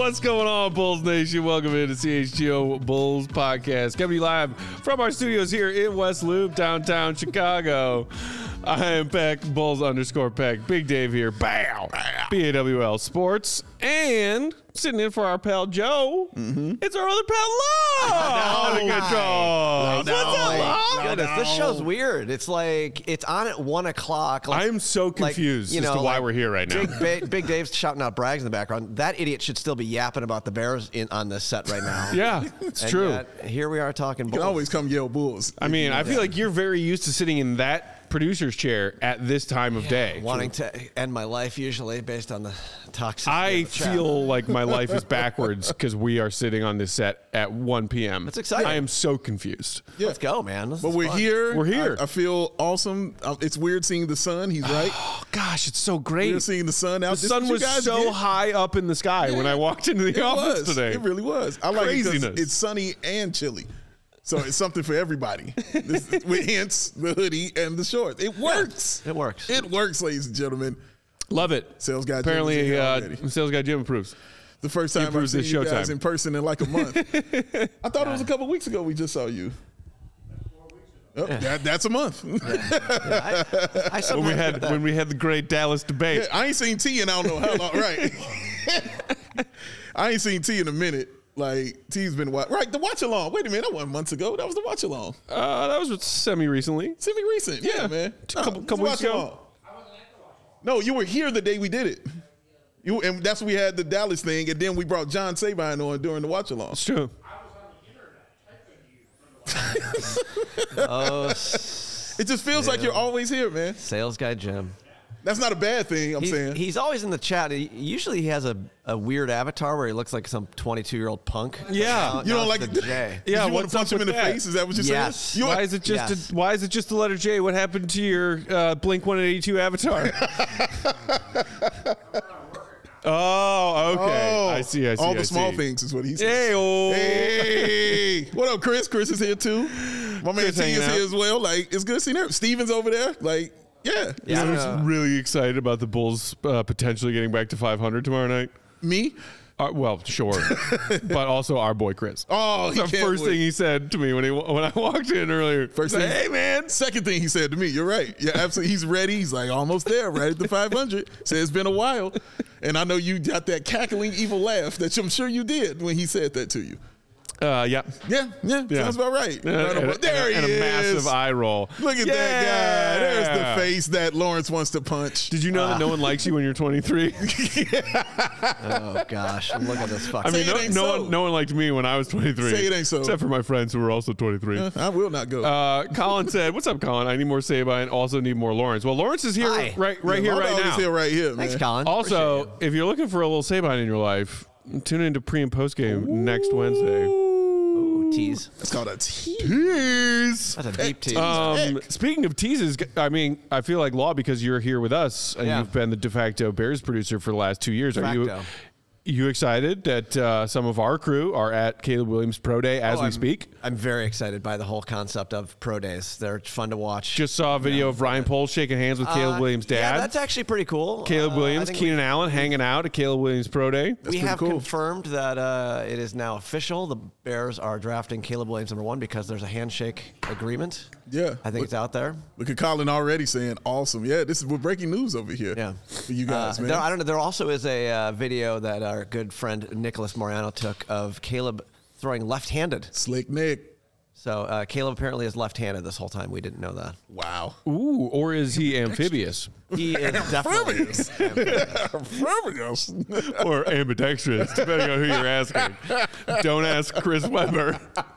What's going on, Bulls Nation? Welcome into CHGO Bulls Podcast. Coming live from our studios here in West Loop, downtown Chicago. I am Peck, Bulls_Peck. Big Dave here. Bow. BAWL Sports. And sitting in for our pal Joe, it's our other pal Law. What's up, Law? Goodness, this show's weird. It's like it's on at 1 o'clock. Like, I'm so confused as to why we're here right now. Big Dave's shouting out brags in the background. That idiot should still be yapping about the Bears on this set right now. Yeah, it's true. Yet, here we are talking Bulls. You can always come yell Bulls. I mean, I feel like you're very used to sitting in that producer's chair at this time of day. Wanting to end my life usually based on the toxicity. I feel like my life is backwards because we are sitting on this set at 1 p.m. That's exciting. I am so confused. Yeah. Let's go, man. But we're here. We're here. I feel awesome. It's weird seeing the sun. He's right. Oh, gosh, it's so great. We're seeing the sun out. The sun was so high up in the sky when I walked into the office today. It really was. I like it Craziness. because it's sunny and chilly. So it's something for everybody. With hence the hoodie and the shorts. It works. It works. It works, ladies and gentlemen. Love it. Sales guy Apparently, Jim is here already. Sales guy Jim approves. The first time I've seen you guys in person in like a month. I thought it was a couple weeks ago we just saw you. Oh, that's a month. I when we had the great Dallas debate. I ain't seen T in I don't know how long. Right. I ain't seen T in a minute. Like, T's been right. The watch along. Wait a minute, that wasn't months ago. That was the watch along. That was semi-recently. Semi-recent, yeah, man. Couple weeks ago. No, you were here the day we did it. And that's when we had the Dallas thing, and then we brought John Sabine on during the watch along. It's true. It just feels like you're always here, man. Sales guy Jim. That's not a bad thing, I'm saying. He's always in the chat. Usually he has a weird avatar where he looks like some 22-year-old punk. Yeah. You don't like the J. Yeah, you want to punch him in the face? Is that what you're saying? Why is it just the letter J? What happened to your Blink-182 avatar? Oh, okay. Oh, I see. All the small things is what he said. Hey, what up, Chris? Chris is here too. My man T is here as well. Like, it's good seeing him. Steven's over there. Like, yeah. I was really excited about the Bulls potentially getting back to 500 tomorrow night. Me? Well, sure, but also our boy Chris. Oh, the first thing he said to me when I walked in earlier. First thing, hey man. Second thing he said to me, you're right. Yeah, absolutely. He's ready. He's like almost there, right at the 500. Said it's been a while, and I know you got that cackling evil laugh that I'm sure you did when he said that to you. Yeah. Sounds about right. There he is. And a massive eye roll. Look at that guy. There's the face that Lawrence wants to punch. Did you know that no one likes you when you're 23? Oh, gosh. Look at this fuck. I mean, no one liked me when I was 23. Say it ain't so. Except for my friends who were also 23. I will not go. Colin said, what's up, Colin? I need more Sabine. Also need more Lawrence. Well, Lawrence is here right here right now. He's here right here, man. Thanks, Colin. Also, if you're looking for a little Sabine in your life, tune into pre and post game next Wednesday. Tease. It's called a tease. That's a deep tease. Speaking of teases, I mean, I feel like Law, because you're here with us and you've been the de facto Bears producer for the last 2 years. Are you excited that some of our crew are at Caleb Williams Pro Day as we speak? I'm very excited by the whole concept of Pro Days. They're fun to watch. Just saw a video of Ryan Poles shaking hands with Caleb Williams' dad. Yeah, that's actually pretty cool. Caleb Williams, Keenan Allen hanging out at Caleb Williams Pro Day. We have confirmed that it is now official. The Bears are drafting Caleb Williams #1 because there's a handshake agreement. Yeah. I think it's out there. Look at Colin already saying awesome. Yeah, we're breaking news over here. Yeah. For you guys, man. I don't know. There also is a video that our good friend Nicholas Moriano took of Caleb throwing left-handed. Slick Nick. So Caleb apparently is left-handed this whole time. We didn't know that. Wow. Ooh, or is he amphibious? He is definitely amphibious. Or ambidextrous, depending on who you're asking. Don't ask Chris Webber.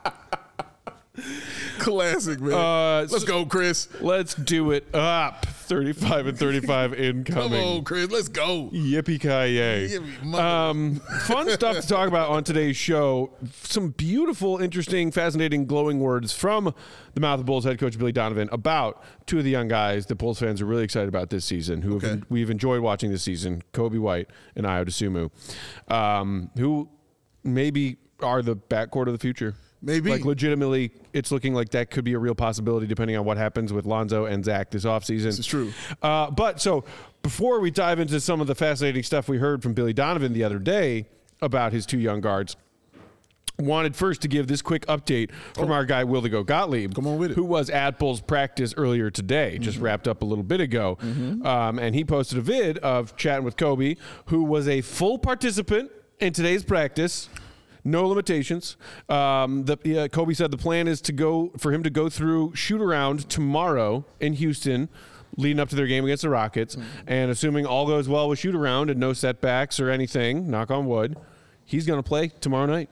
Classic, man. Let's go, Chris. Let's do it up. 35 and 35 incoming. Come on, Chris. Let's go. Yippee-ki-yay. Fun stuff to talk about on today's show. Some beautiful, interesting, fascinating, glowing words from the mouth of Bulls head coach Billy Donovan about two of the young guys that Bulls fans are really excited about this season, who we've enjoyed watching this season, Kobe White and Ayo Dosunmu, who maybe are the backcourt of the future. Maybe. Like, legitimately, it's looking like that could be a real possibility depending on what happens with Lonzo and Zach this offseason. This is true. But so before we dive into some of the fascinating stuff we heard from Billy Donovan the other day, about his two young guards. Wanted first to give this quick update from our guy, Will the Go Gottlieb. Come on with it. Who was at Bulls practice earlier today, just wrapped up a little bit ago. And he posted a vid of chatting with Kobe, who was a full participant in today's practice. No limitations. Kobe said the plan is for him to go through shoot around tomorrow in Houston, leading up to their game against the Rockets. And assuming all goes well with shoot around and no setbacks or anything, knock on wood, he's going to play tomorrow night.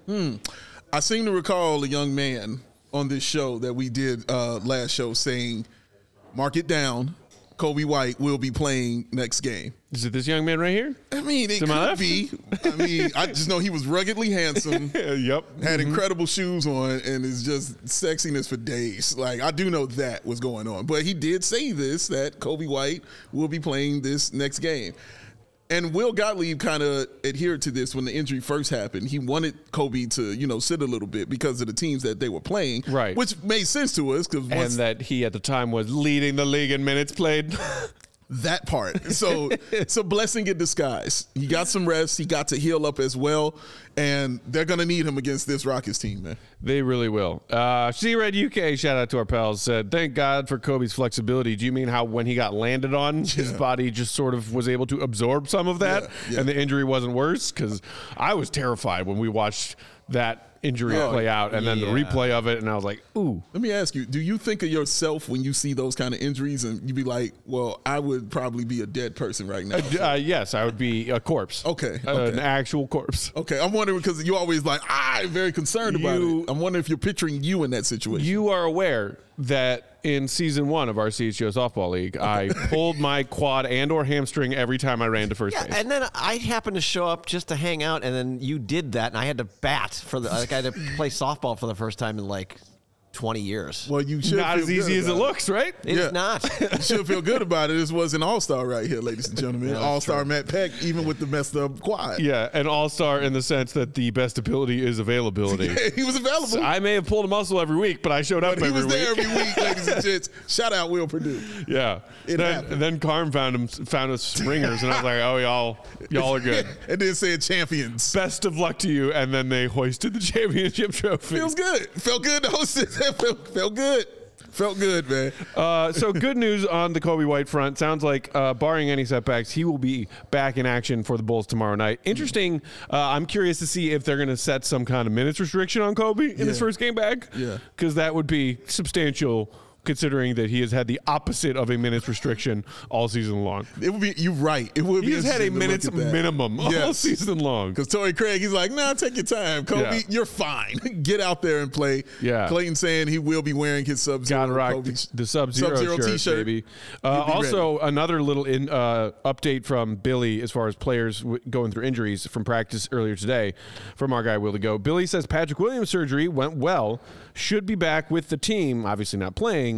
I seem to recall a young man on this show that we did last show saying, mark it down, Kobe White will be playing next game. Is it this young man right here? I mean, it could be. I mean, I just know he was ruggedly handsome. Yep. Had incredible shoes on and is just sexiness for days. Like, I do know that was going on. But he did say this, that Kobe White will be playing this next game. And Will Gottlieb kind of adhered to this when the injury first happened. He wanted Kobe to, sit a little bit because of the teams that they were playing. Right. Which made sense to us. And that he, at the time, was leading the league in minutes played. That part. So it's a blessing in disguise. He got some rest. He got to heal up as well. And they're going to need him against this Rockets team, man. They really will. C-Red UK, shout out to our pals, said, thank God for Kobe's flexibility. Do you mean how when he got landed on, his body just sort of was able to absorb some of that and the injury wasn't worse? Because I was terrified when we watched that injury play out and then the replay of it, and I was like, ooh. Let me ask you, do you think of yourself when you see those kind of injuries and you be like, well, I would probably be a dead person right now? Yes, I would be a corpse. Okay. An actual corpse. Okay, I'm wondering because you're always like, I'm very concerned about it. I'm wondering if you're picturing you in that situation. You are aware that in season 1 of our CHGO softball league, I pulled my quad and or hamstring every time I ran to first base. And then I happened to show up just to hang out, and then you did that, and I had to bat I had to play softball for the first time in like 20 years. Well, you should not feel as easy as it looks, right? It is not. You should feel good about it. This was an all-star right here, ladies and gentlemen. All-star Matt Peck, even with the messed up quad. Yeah, an all-star in the sense that the best ability is availability. Yeah, he was available. So I may have pulled a muscle every week, but I showed up every week. He was there every week, ladies and gents. Shout out Will Purdue. Yeah. Then Carm found us ringers, and I was like, oh, y'all are good. And then said champions. Best of luck to you. And then they hoisted the championship trophy. Feels good. Felt good to host it. Felt good. Felt good, man. So good news on the Kobe White front. Sounds like, barring any setbacks, he will be back in action for the Bulls tomorrow night. Interesting. I'm curious to see if they're going to set some kind of minutes restriction on Kobe in his first game back. Yeah. Because that would be substantial, considering that he has had the opposite of a minutes restriction all season long. It would be. You're right. It would be. He has had a minutes minimum all season long. Because Torrey Craig, he's like, nah, take your time, Kobe. You're fine. Get out there and play. Yeah. Clayton saying he will be wearing his Sub-Zero. Gotta rock the Sub-Zero t-shirt, baby. Also, another little update from Billy as far as players going through injuries from practice earlier today from our guy Will to Go. Billy says Patrick Williams' surgery went well, should be back with the team, obviously not playing,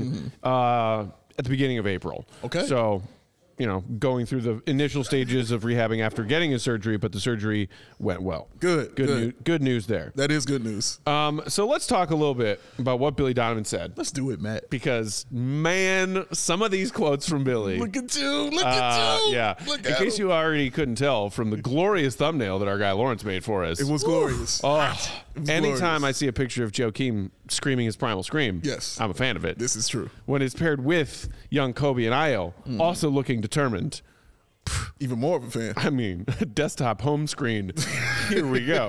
at the beginning of April. Okay. So, going through the initial stages of rehabbing after getting his surgery, but the surgery went well. Good news there. That is good news. So let's talk a little bit about what Billy Donovan said. Let's do it, Matt. Because, man, some of these quotes from Billy. Look at you. Look at you. Yeah. In case you already couldn't tell from the glorious thumbnail that our guy Lawrence made for us. It was glorious. Anytime I see a picture of Joakim screaming his primal scream, yes, I'm a fan of it. This is true. When it's paired with young Kobe and Io, also looking determined. Even more of a fan. I mean, desktop home screen. Here we go.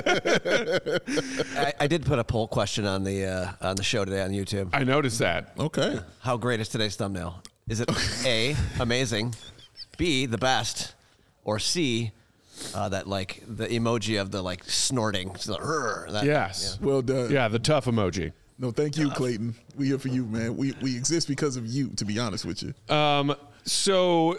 I did put a poll question on the show today on YouTube. I noticed that. Okay. How great is today's thumbnail? Is it A, amazing, B, the best, or C, that like the emoji of the like snorting? Yes. Yeah. Well done. Yeah, the tough emoji. No, thank you, Clayton. We here for you, man. We exist because of you, to be honest with you. So,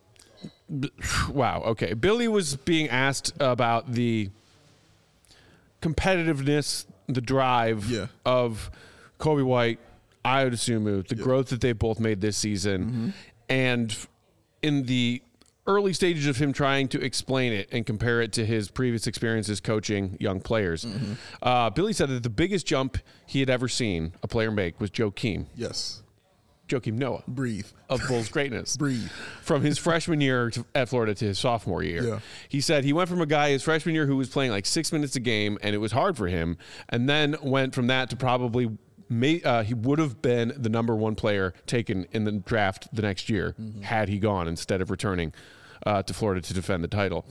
wow. Okay. Billy was being asked about the competitiveness, the drive of Kobe White, Ayo Dosunmu, the growth that they both made this season. And in the early stages of him trying to explain it and compare it to his previous experiences coaching young players, Billy said that the biggest jump he had ever seen a player make was Joakim. Yes. Joakim Noah. Breathe. Of Bulls greatness. Breathe. From his freshman year at Florida to his sophomore year. Yeah. He said he went from a guy his freshman year who was playing like 6 minutes a game, and it was hard for him, and then went from that to probably he would have been the number one player taken in the draft the next year had he gone instead of returning to Florida to defend the title.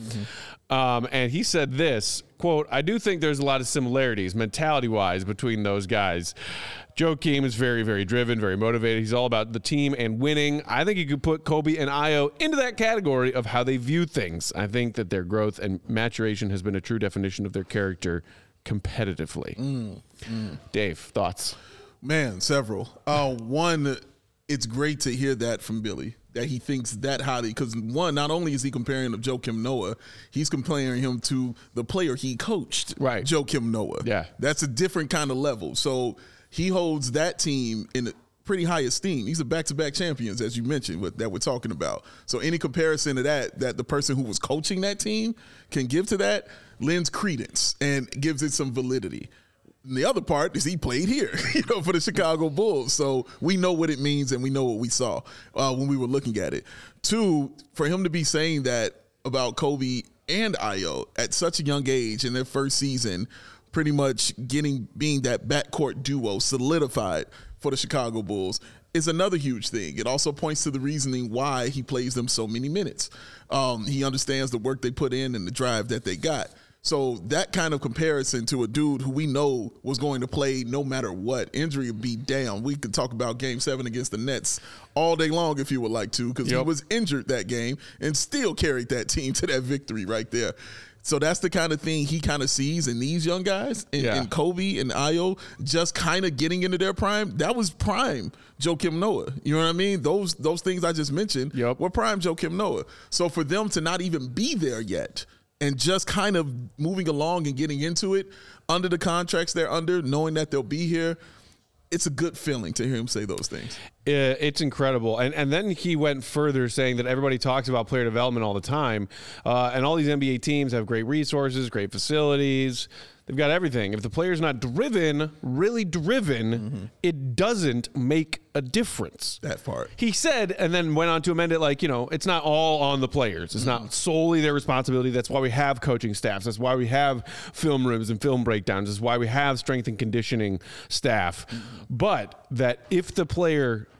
And he said this, quote, "I do think there's a lot of similarities mentality-wise between those guys. Joakim is very, very driven, very motivated. He's all about the team and winning. I think you could put Kobe and Ayo into that category of how they view things. I think that their growth and maturation has been a true definition of their character competitively." Dave, thoughts? Man, several. One, it's great to hear that from Billy, that he thinks that highly. Because one, not only is he comparing to Joakim Noah, he's comparing him to the player he coached, Right. Joakim Noah. Yeah. That's a different kind of level. So he holds that team in pretty high esteem. These are back-to-back champions, as you mentioned, that we're talking about. So any comparison to that the person who was coaching that team can give to that, lends credence and gives it some validity. And the other part is he played here, for the Chicago Bulls. So we know what it means and we know what we saw when we were looking at it. Two, for him to be saying that about Kobe and Ayo at such a young age in their first season, pretty much being that backcourt duo solidified for the Chicago Bulls, is another huge thing. It also points to the reasoning why he plays them so many minutes. He understands the work they put in and the drive that they got. So that kind of comparison to a dude who we know was going to play no matter what, injury would be down. We could talk about Game 7 against the Nets all day long if you would like to, because he was injured that game and still carried that team to that victory right there. So that's the kind of thing he kind of sees in these young guys, in Kobe and Ayo, just kind of getting into their prime. That was prime Joakim Noah. You know what I mean? Those things I just mentioned were prime Joakim Noah. So for them to not even be there yet and just kind of moving along and getting into it under the contracts they're under, knowing that they'll be here, it's a good feeling to hear him say those things. It's incredible. And then he went further saying that everybody talks about player development all the time. And all these NBA teams have great resources, great facilities. They've got everything. If the player's not driven, really driven, it doesn't make a difference. That part. He said, and then went on to amend it like, it's not all on the players. It's not solely their responsibility. That's why we have coaching staffs. That's why we have film rooms and film breakdowns. That's why we have strength and conditioning staff. But that if the player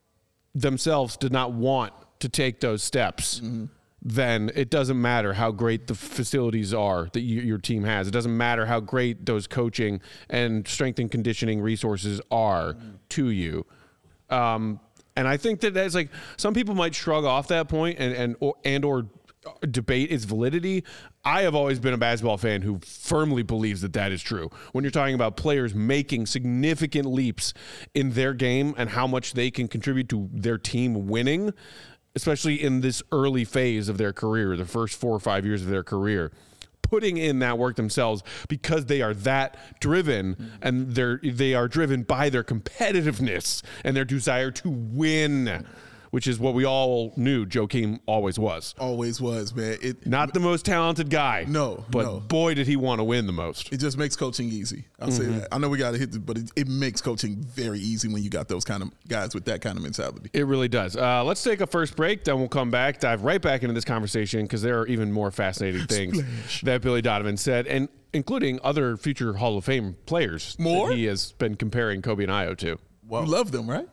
themselves did not want to take those steps, then it doesn't matter how great the facilities are that your team has. It doesn't matter how great those coaching and strength and conditioning resources are to you. And I think that that's like, some people might shrug off that point or debate its validity. I have always been a basketball fan who firmly believes that is true. When you're talking about players making significant leaps in their game and how much they can contribute to their team winning, especially in this early phase of their career, the first 4 or 5 years of their career, putting in that work themselves because they are that driven and they are driven by their competitiveness and their desire to win, which is what we all knew Joakim always was. Always was, man. Not the most talented guy. But boy, did he want to win the most. It just makes coaching easy. I'll say that. I know we got to hit but it makes coaching very easy when you got those kind of guys with that kind of mentality. It really does. Let's take a first break, then we'll come back, dive right back into this conversation because there are even more fascinating things that Billy Donovan said, and including other future Hall of Fame players that he has been comparing Kobe and Ayo to. You love them, right?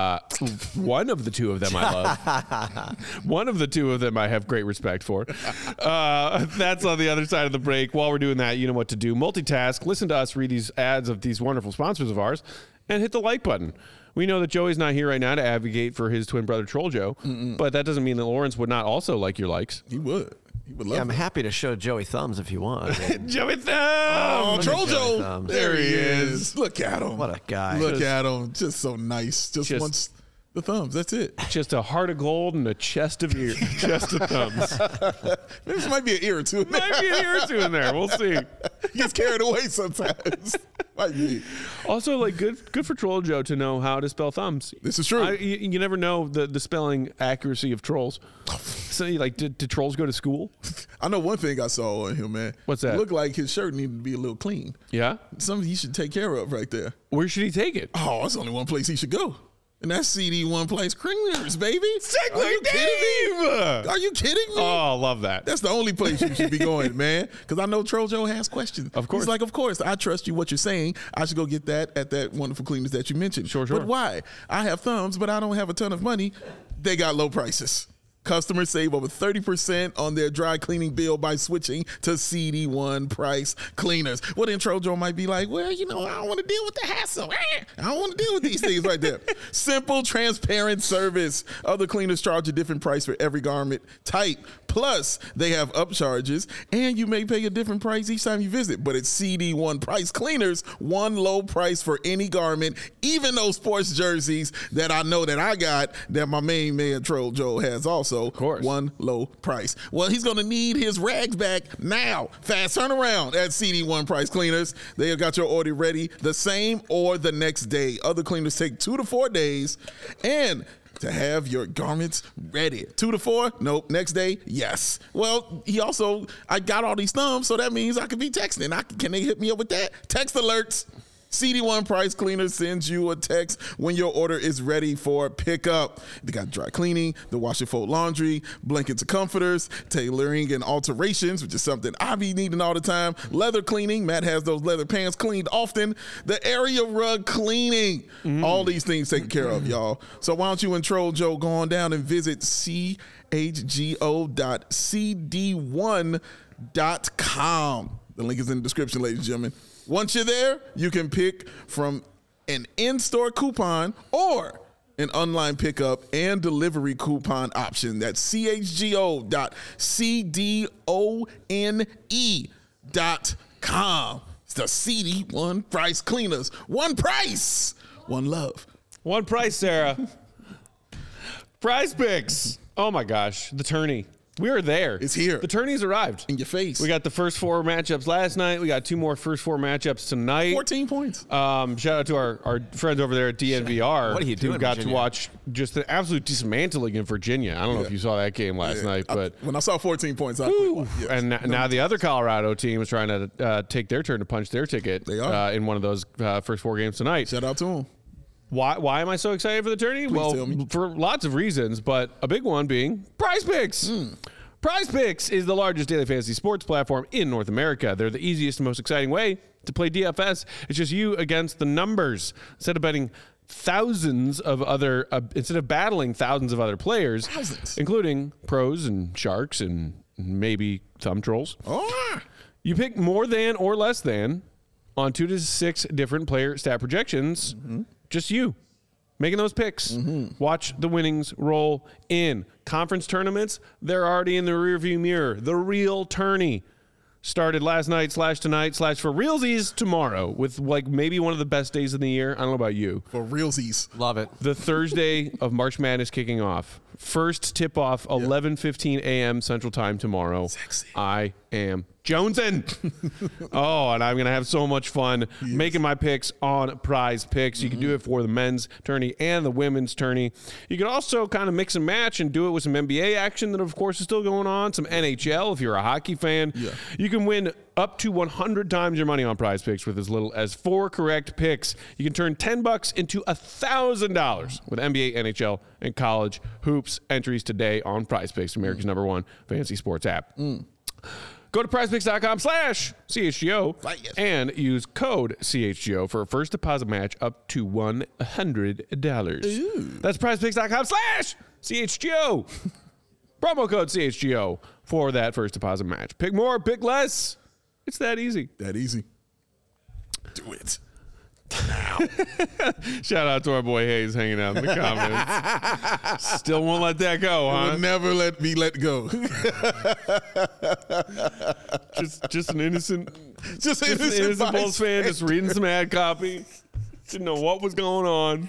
One of the two of them I love. One of the two of them I have great respect for. That's on the other side of the break. While we're doing that, you know what to do. Multitask. Listen to us read these ads of these wonderful sponsors of ours and hit the like button. We know that Joey's not here right now to advocate for his twin brother Troll Joe, but that doesn't mean that Lawrence would not also like your likes. He would. He would love I'm happy to show Joey thumbs if you want. Joey Thumb! Oh, Troll Joe! Thumbs. There he is. Look at him. What a guy. Look at him. Just so nice. Just wants the thumbs. That's it. Just a heart of gold and a chest of thumbs. This might be an ear or two. Might be an ear or two in there. We'll see. He gets carried away sometimes. Might be. Also, like good for Troll Joe to know how to spell thumbs. This is true. You never know the spelling accuracy of trolls. So, like, did trolls go to school? I know one thing I saw on him, man. What's that? It looked like his shirt needed to be a little clean. Yeah? Something he should take care of right there. Where should he take it? Oh, that's only one place he should go. And that's CD1 Place Cleaners, baby. Segway Are you kidding me? Dave! Are you kidding me? Oh, love that. That's the only place you should be going, man. Because I know Trojo has questions. Of course. He's like, of course. I trust you. What you're saying, I should go get that at that wonderful cleaners that you mentioned. Sure. But why? I have thumbs, but I don't have a ton of money. They got low prices. Customers save over 30% on their dry cleaning bill by switching to CD1 Price Cleaners. Well, then Trojo might be like, well, you know, I don't want to deal with the hassle. I don't want to deal with these things right there. Simple, transparent service. Other cleaners charge a different price for every garment type. Plus, they have upcharges, and you may pay a different price each time you visit. But it's CD1 Price Cleaners, one low price for any garment, even those sports jerseys that I know that I got that my main man Trojo has also. Of course. One low price. Well, he's going to need his rags back now. Fast turnaround at CD1 Price Cleaners. They have got your order ready the same or the next day. Other cleaners take 2 to 4 days. And to have your garments ready. 2 to 4? Nope. Next day? Yes. Well, I got all these thumbs, so that means I could be texting. Can they hit me up with that? Text alerts. CD1 Price Cleaners sends you a text when your order is ready for pickup. They got dry cleaning, the wash and fold laundry, blankets and comforters, tailoring and alterations, which is something I be needing all the time. Leather cleaning. Matt has those leather pants cleaned often. The area rug cleaning. All these things taken care of, y'all. So why don't you and Trojo go on down and visit chgo.cd1.com. The link is in the description, ladies and gentlemen. Once you're there, you can pick from an in-store coupon or an online pickup and delivery coupon option. That's chgo.cdone.com. It's the CD1 Price Cleaners. One price, one love. One price, Sarah. Prize Picks. Oh my gosh, the tourney. We are there. It's here. The tourney's arrived. In your face. We got the first 4 matchups last night. We got 2 more first 4 matchups tonight. 14 points. Shout out to our friends over there at DNVR. What are you doing, who got Virginia? to watch just an absolute dismantling in Virginia. I don't know if you saw that game last night, but when I saw 14 points, I quit. Yes. and now the other Colorado team is trying to take their turn to punch their ticket. They are. In one of those first 4 games tonight. Shout out to them. Why am I so excited for the tourney? tell me. For lots of reasons, but a big one being Prize Picks. Prize Picks is the largest daily fantasy sports platform in North America. They're the easiest and most exciting way to play DFS. It's just you against the numbers. Instead of battling thousands of other players, including pros and sharks and maybe thumb trolls. Oh, You pick more than or less than on 2 to 6 different player stat projections. Just you making those picks. Watch the winnings roll in. Conference tournaments, they're already in the rearview mirror. The real tourney started last night / tonight / for realsies tomorrow with like maybe one of the best days of the year. I don't know about you. for realsies. Love it. The Thursday of March Madness kicking off. First tip off 11:15 a.m. Central Time tomorrow. Sexy. I am jonesing. Oh, and I'm going to have so much fun making my picks on Prize Picks. You can do it for the men's tourney and the women's tourney. You can also kind of mix and match and do it with some NBA action that, of course, is still going on, some NHL if you're a hockey fan. Yeah. You can win up to 100 times your money on Prize Picks with as little as 4 correct picks. You can turn $10 into $1,000 with NBA, NHL, and college hoops entries today on Prize Picks, America's #1 fantasy sports app. Go to prizepicks.com/CHGO and use code CHGO for a first deposit match up to $100. That's prizepicks.com/CHGO. Promo code CHGO for that first deposit match. Pick more, pick less. It's that easy. That easy. Do it. Shout out to our boy Hayes hanging out in the comments. Still won't let that go, huh? Will never let me let go. Just an innocent, Just an innocent Vice Bulls fan, just reading some ad copy. Didn't know what was going on.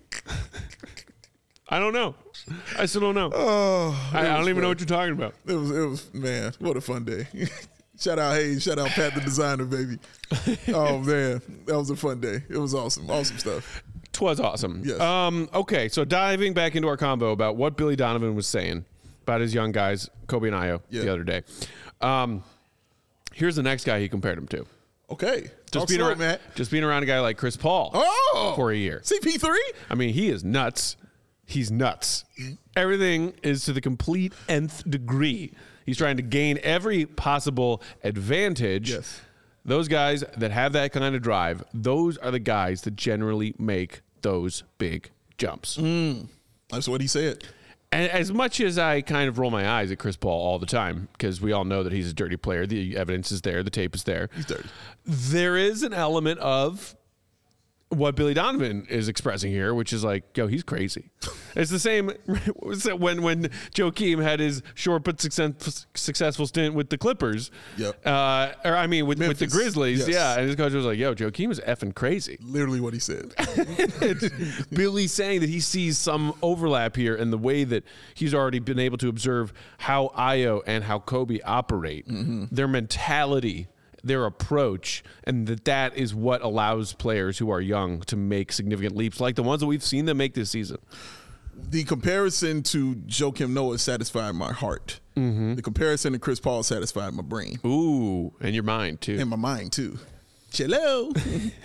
I don't know. I still don't know. Oh, I don't even know what you're talking about. It was man, what a fun day. Shout out Hayes, shout out Pat the designer, baby. Oh man, that was a fun day. It was awesome. Awesome stuff. 'Twas awesome. Yes. Okay, so diving back into our combo about what Billy Donovan was saying about his young guys, Kobe and Ayo, the other day. Here's the next guy he compared him to. Okay. Talk slow, Matt. Just being around a guy like Chris Paul for a year. CP3? I mean, he is nuts. He's nuts. Everything is to the complete nth degree. He's trying to gain every possible advantage. Yes. Those guys that have that kind of drive, those are the guys that generally make those big jumps. That's what he said. And as much as I kind of roll my eyes at Chris Paul all the time, because we all know that he's a dirty player, the evidence is there, the tape is there. He's dirty. There is an element of what Billy Donovan is expressing here, which is like, yo, he's crazy. It's the same when Joakim had his short but successful stint with the Clippers. Yep. With the Grizzlies. Yes. Yeah. And his coach was like, yo, Joakim is effing crazy. Literally what he said. Billy saying that he sees some overlap here in the way that he's already been able to observe how Ayo and how Kobe operate, their mentality, their approach, and that is what allows players who are young to make significant leaps like the ones that we've seen them make this season. The comparison to Joakim Noah satisfied my heart. The comparison to Chris Paul satisfied my brain. Ooh, and your mind too. And my mind too. Hello.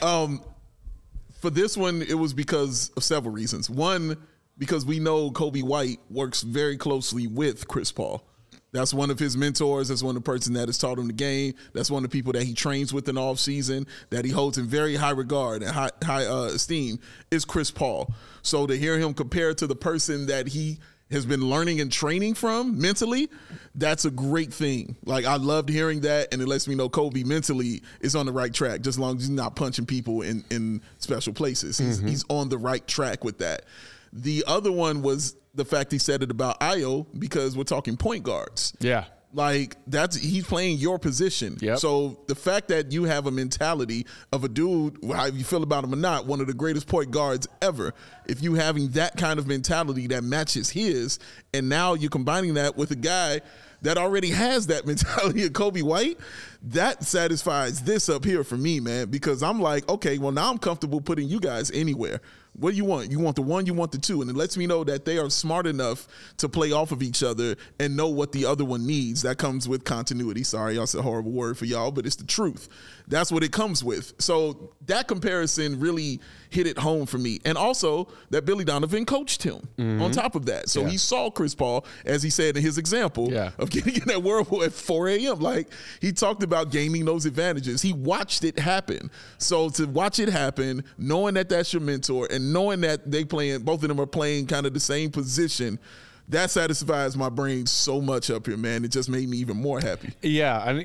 For this one, it was because of several reasons. One, because we know Kobe White works very closely with Chris Paul. That's one of his mentors. That's one of the person that has taught him the game. That's one of the people that he trains with in the offseason, that he holds in very high regard and high esteem, is Chris Paul. So to hear him compared to the person that he has been learning and training from mentally, that's a great thing. Like, I loved hearing that, and it lets me know Kobe mentally is on the right track, just as long as he's not punching people in special places. He's on the right track with that. The other one was the fact he said it about Ayo, because we're talking point guards. Yeah. Like, he's playing your position. Yep. So the fact that you have a mentality of a dude, how you feel about him or not, one of the greatest point guards ever, if you having that kind of mentality that matches his, and now you're combining that with a guy that already has that mentality of Kobe White, that satisfies this up here for me, man, because I'm like, okay, well, now I'm comfortable putting you guys anywhere. What do you want? You want the one, you want the two. And it lets me know that they are smart enough to play off of each other and know what the other one needs. That comes with continuity. Sorry, that's a horrible word for y'all, but it's the truth. That's what it comes with. So that comparison really hit it home for me. And also that Billy Donovan coached him on top of that. So he saw Chris Paul, as he said in his example, of getting in that whirlpool at 4 a.m. Like, he talked about gaining those advantages. He watched it happen. So to watch it happen, knowing that that's your mentor and knowing that both of them are playing kind of the same position, that satisfies my brain so much up here, man. It just made me even more happy. Yeah, and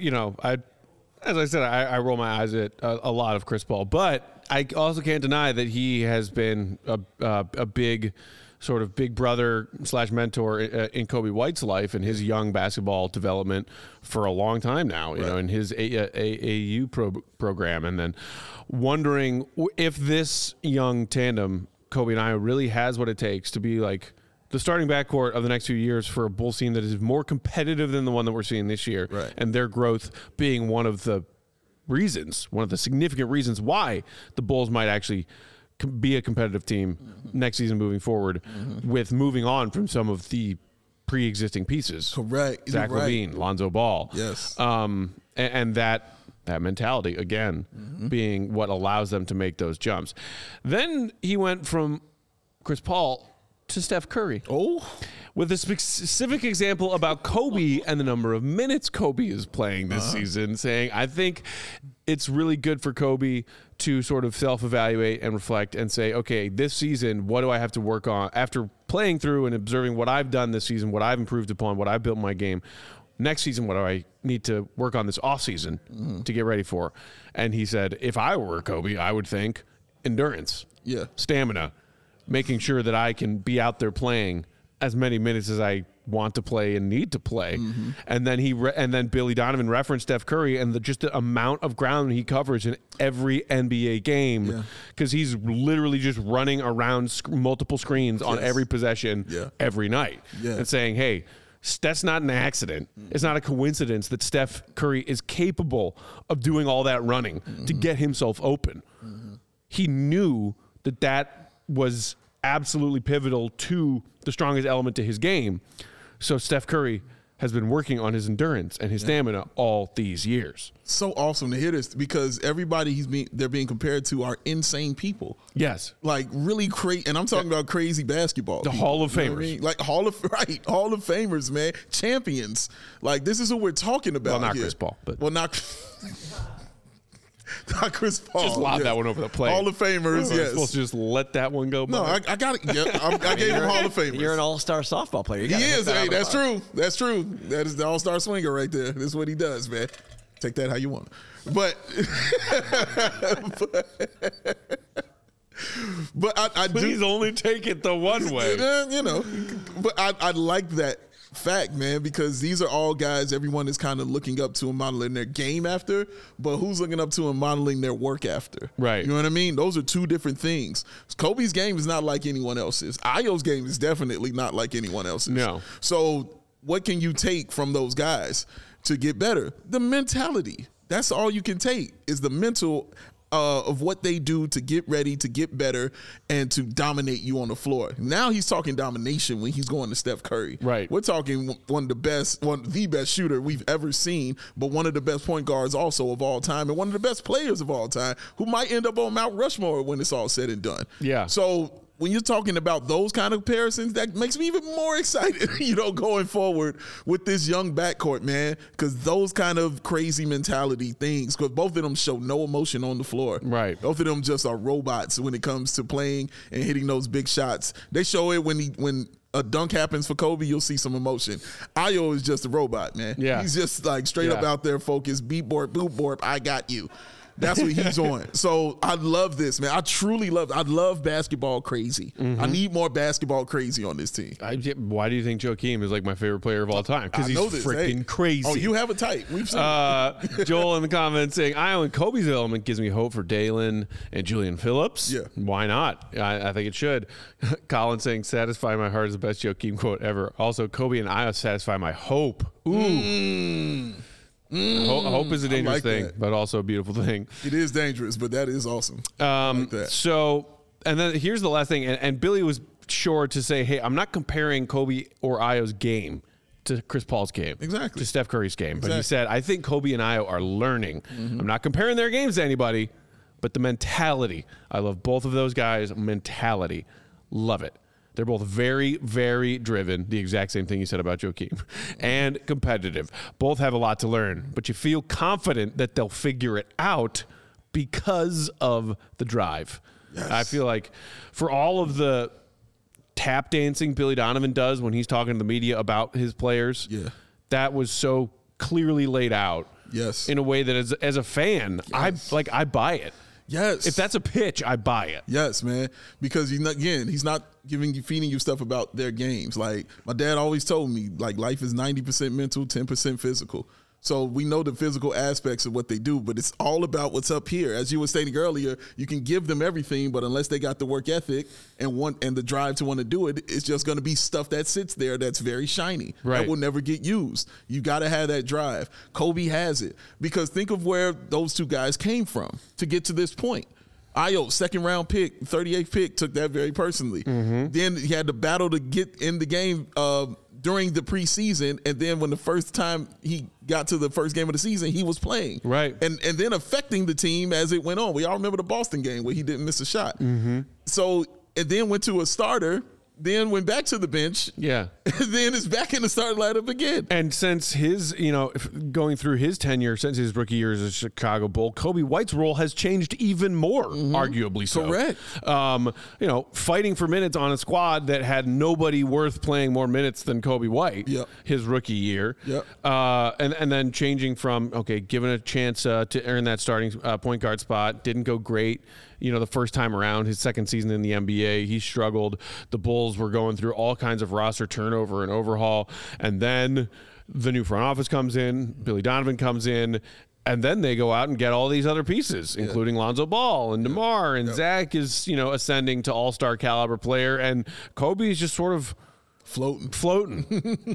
as I said, I roll my eyes at a lot of Chris Paul, but I also can't deny that he has been a big sort of big brother / mentor in Kobe White's life and his young basketball development for a long time now, you know, in his AAU program. And then wondering if this young tandem, Kobe and Ayo, really has what it takes to be like the starting backcourt of the next few years for a Bulls team that is more competitive than the one that we're seeing this year. Right. And their growth being one of the significant reasons why the Bulls might actually be a competitive team next season moving forward, with moving on from some of the pre-existing pieces. Correct. Zach LaVine, Lonzo Ball. Yes. And that mentality, again, being what allows them to make those jumps. Then he went from Chris Paul to Steph Curry. Oh. With a specific example about Kobe and the number of minutes Kobe is playing this season, saying, I think it's really good for Kobe to sort of self-evaluate and reflect and say, okay, this season, what do I have to work on? After playing through and observing what I've done this season, what I've improved upon, what I've built my game, next season, what do I need to work on this offseason to get ready for? And he said, if I were Kobe, I would think endurance, stamina, making sure that I can be out there playing as many minutes as I want to play and need to play. And then and then Billy Donovan referenced Steph Curry and just the amount of ground he covers in every NBA game, because he's literally just running around multiple screens on every possession every night and saying, hey, that's not an accident. It's not a coincidence that Steph Curry is capable of doing all that running to get himself open. He knew that was absolutely pivotal to the strongest element to his game. So Steph Curry has been working on his endurance and his stamina all these years. So awesome to hear this because everybody they're being compared to are insane people. Yes. Like really crazy, and I'm talking about crazy basketball. The people, Hall of you know what I Famers. mean? Like Hall of Famers, man, champions. Like this is what we're talking about. Well, not here. Chris Paul, but not Chris Paul. just lob that one over the plate. Hall of Famers, We're yes. supposed to just let that one go by. No, I got it. Yeah, I gave him Hall of Famers. You're an all-star softball player. You He gotta hit is. that Hey, out of the that's park. true. That's true. That is the all-star swinger right there. This is what he does, man. Take that how you want. But I do. Please only take it the one way. You know, but I like that fact, man, because these are all guys everyone is kind of looking up to and modeling their game after, but who's looking up to and modeling their work after? Right. You know what I mean? Those are two different things. Kobe's game is not like anyone else's. Ayo's game is definitely not like anyone else's. No. So what can you take from those guys to get better? The mentality. That's all you can take is the mental of what they do to get ready, to get better, and to dominate you on the floor. Now he's talking domination when he's going to Steph Curry. Right. We're talking the best shooter we've ever seen, but one of the best point guards also of all time, and one of the best players of all time, who might end up on Mount Rushmore when it's all said and done. Yeah. So when you're talking about those kind of comparisons, that makes me even more excited, going forward with this young backcourt, man, because those kind of crazy mentality things, because both of them show no emotion on the floor. Right. Both of them just are robots when it comes to playing and hitting those big shots. They show it when a dunk happens for Kobe, you'll see some emotion. Ayo is just a robot, man. Yeah. He's just like straight up out there focused, beat borp, boop borp, I got you. That's what he's on. So I love this, man. I truly love it. I love basketball crazy. I need more basketball crazy on this team. Why do you think Joakim is like my favorite player of all time? Because I he's know this. freaking Hey. crazy. Oh, you have a type. We've seen it. Joel in the comments saying, Io and Kobe's element gives me hope for Dalen and Julian Phillips. Yeah. Why not? I think it should. Colin saying, satisfy my heart is the best Joakim quote ever. Also, Kobe and Io satisfy my hope. Ooh. Hope is a dangerous like thing, that. but also a beautiful thing. It is dangerous, but that is awesome. I like that. So, and then here's the last thing. And Billy was sure to say, hey, I'm not comparing Kobe or Io's game to Chris Paul's game. Exactly. To Steph Curry's game. But he Exactly. said, I think Kobe and Io are learning. I'm not comparing their games to anybody, but the mentality. I love both of those guys' mentality. Love it. They're both very, very driven. The exact same thing you said about Joakim. And competitive. Both have a lot to learn, but you feel confident that they'll figure it out because of the drive. Yes. I feel like for all of the tap dancing Billy Donovan does when he's talking to the media about his players, Yeah. that was so clearly laid out. Yes. In a way that as a fan, Yes. I buy it. Yes. If that's a pitch, I buy it. Yes, man. Because he's not feeding you stuff about their games. Like my dad always told me, like life is 90% mental, 10% physical. So we know the physical aspects of what they do, but it's all about what's up here. As you were stating earlier, you can give them everything, but unless they got the work ethic and the drive to want to do it, it's just going to be stuff that sits there that's very shiny. Right. That will never get used. You got to have that drive. Kobe has it. Because think of where those two guys came from to get to this point. Ayo, second round pick, 38th pick, took that very personally. Then he had to battle to get in the game during the preseason, and then when the first time he got to the first game of the season, he was playing. Right. And then affecting the team as it went on. We all remember the Boston game where he didn't miss a shot. So, and then went to a starter, then went back to the bench, Yeah. and then is back in the starting lineup again. And since his, going through his tenure, since his rookie year as a Chicago Bull, Kobe White's role has changed even more, arguably so. Correct. Fighting for minutes on a squad that had nobody worth playing more minutes than Kobe White, Yep. his rookie year. Yep. And then changing from, given a chance to earn that starting point guard spot, didn't go great. The first time around, his second season in the NBA, he struggled. The Bulls were going through all kinds of roster turnover and overhaul. And then the new front office comes in, Billy Donovan comes in, and then they go out and get all these other pieces, including Lonzo Ball and DeMar, and Zach is, ascending to all-star caliber player, and Kobe is just sort of Floating. floating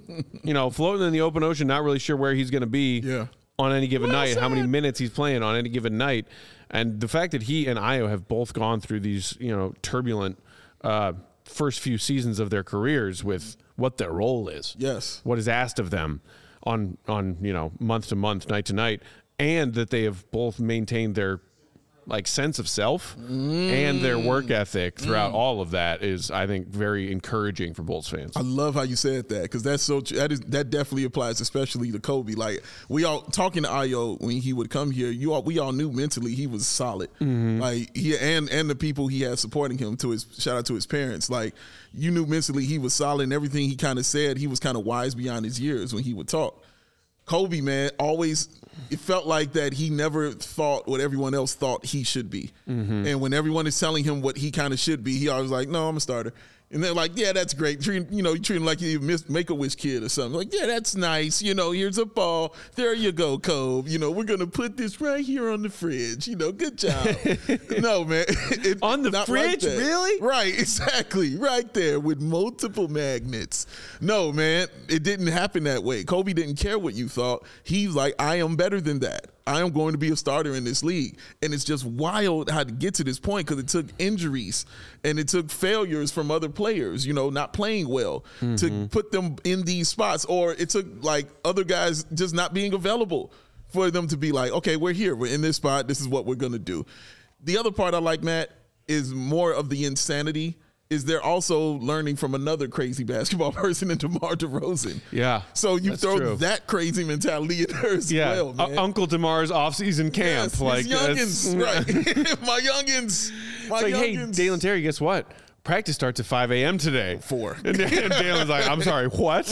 in the open ocean, not really sure where he's going to be on any given night, how many minutes he's playing on any given night. And the fact that he and Ayo have both gone through these, turbulent first few seasons of their careers with what their role is. Yes. What is asked of them on month to month, night to night, and that they have both maintained their sense of self and their work ethic throughout all of that is, I think, very encouraging for Bulls fans. I love how you said that, because that's so true. That definitely applies, especially to Kobe. Like, we all talking to Ayo when he would come here. We all knew mentally he was solid. Like, he and the people he had supporting him. Shout out to his parents. Like, you knew mentally he was solid, and everything he kind of said, he was kind of wise beyond his years when he would talk. Kobe, man, always, it felt like that he never thought what everyone else thought he should be. And when everyone is telling him what he kind of should be, he always like, no, I'm a starter. And they're like, yeah, that's great. You treat him like you're a Make-A-Wish kid or something. Like, yeah, that's nice. Here's a ball. There you go, Kobe. We're going to put this right here on the fridge. Good job. No, man. On the fridge? Like really? Right, exactly. Right there with multiple magnets. No, man, it didn't happen that way. Kobe didn't care what you thought. He's like, I am better than that. I am going to be a starter in this league. And it's just wild how to get to this point, because it took injuries and it took failures from other players, not playing well to put them in these spots. Or it took other guys just not being available for them to be like, okay, we're here. We're in this spot. This is what we're going to do. The other part I like, Matt, is more of the insanity. Is they're also learning from another crazy basketball person in DeMar DeRozan. Yeah. So you that's throw true. that crazy mentality in there as well, man. Uncle DeMar's off-season camp. Yes, his youngins, right. My youngins. Hey, Dalen Terry, guess what? Practice starts at 5 a.m. today. 4. And Dalen's like, I'm sorry, what?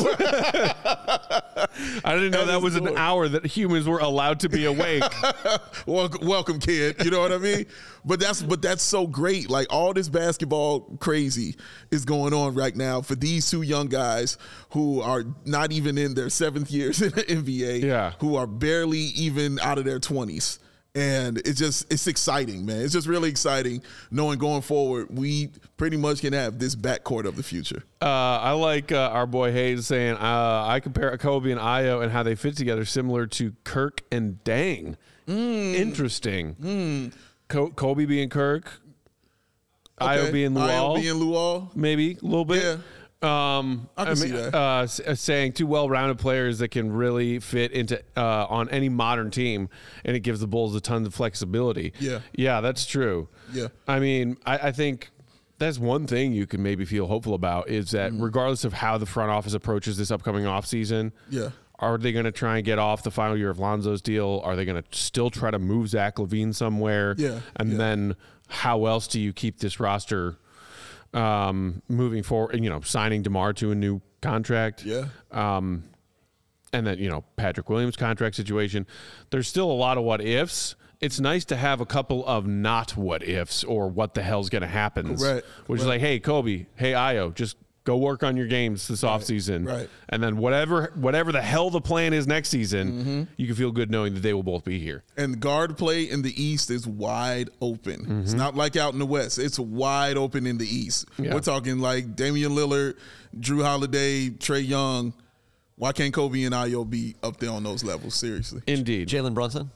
I didn't know that was an hour that humans were allowed to be awake. Welcome, kid. You know what I mean? But that's so great. Like, all this basketball crazy is going on right now for these two young guys who are not even in their 7th years in the NBA, who are barely even out of their 20s. And it's exciting, man. It's just really exciting knowing going forward we pretty much can have this backcourt of the future. I like our boy Hayes saying, I compare Kobe and Ayo and how they fit together similar to Kirk and Dang. Interesting. Kobe being Kirk, Ayo being Luol. Maybe a little bit. Yeah. I can see that. Saying two well-rounded players that can really fit into on any modern team, and it gives the Bulls a ton of flexibility. Yeah, that's true. Yeah, I mean, I think that's one thing you can maybe feel hopeful about is that regardless of how the front office approaches this upcoming offseason, are they going to try and get off the final year of Lonzo's deal? Are they going to still try to move Zach LaVine somewhere? And then how else do you keep this roster moving forward, signing DeMar to a new contract. And then, Patrick Williams' contract situation. There's still a lot of what ifs. It's nice to have a couple of not what ifs or what the hell's going to happen. Which is like, hey, Kobe, hey, Ayo, just go work on your games this offseason. And then whatever the hell the plan is next season, you can feel good knowing that they will both be here. And guard play in the East is wide open. It's not like out in the West. It's wide open in the East. We're talking like Damian Lillard, Drew Holiday, Trae Young. Why can't Kobe and Ayo be up there on those levels? Seriously. Indeed. Jalen Brunson?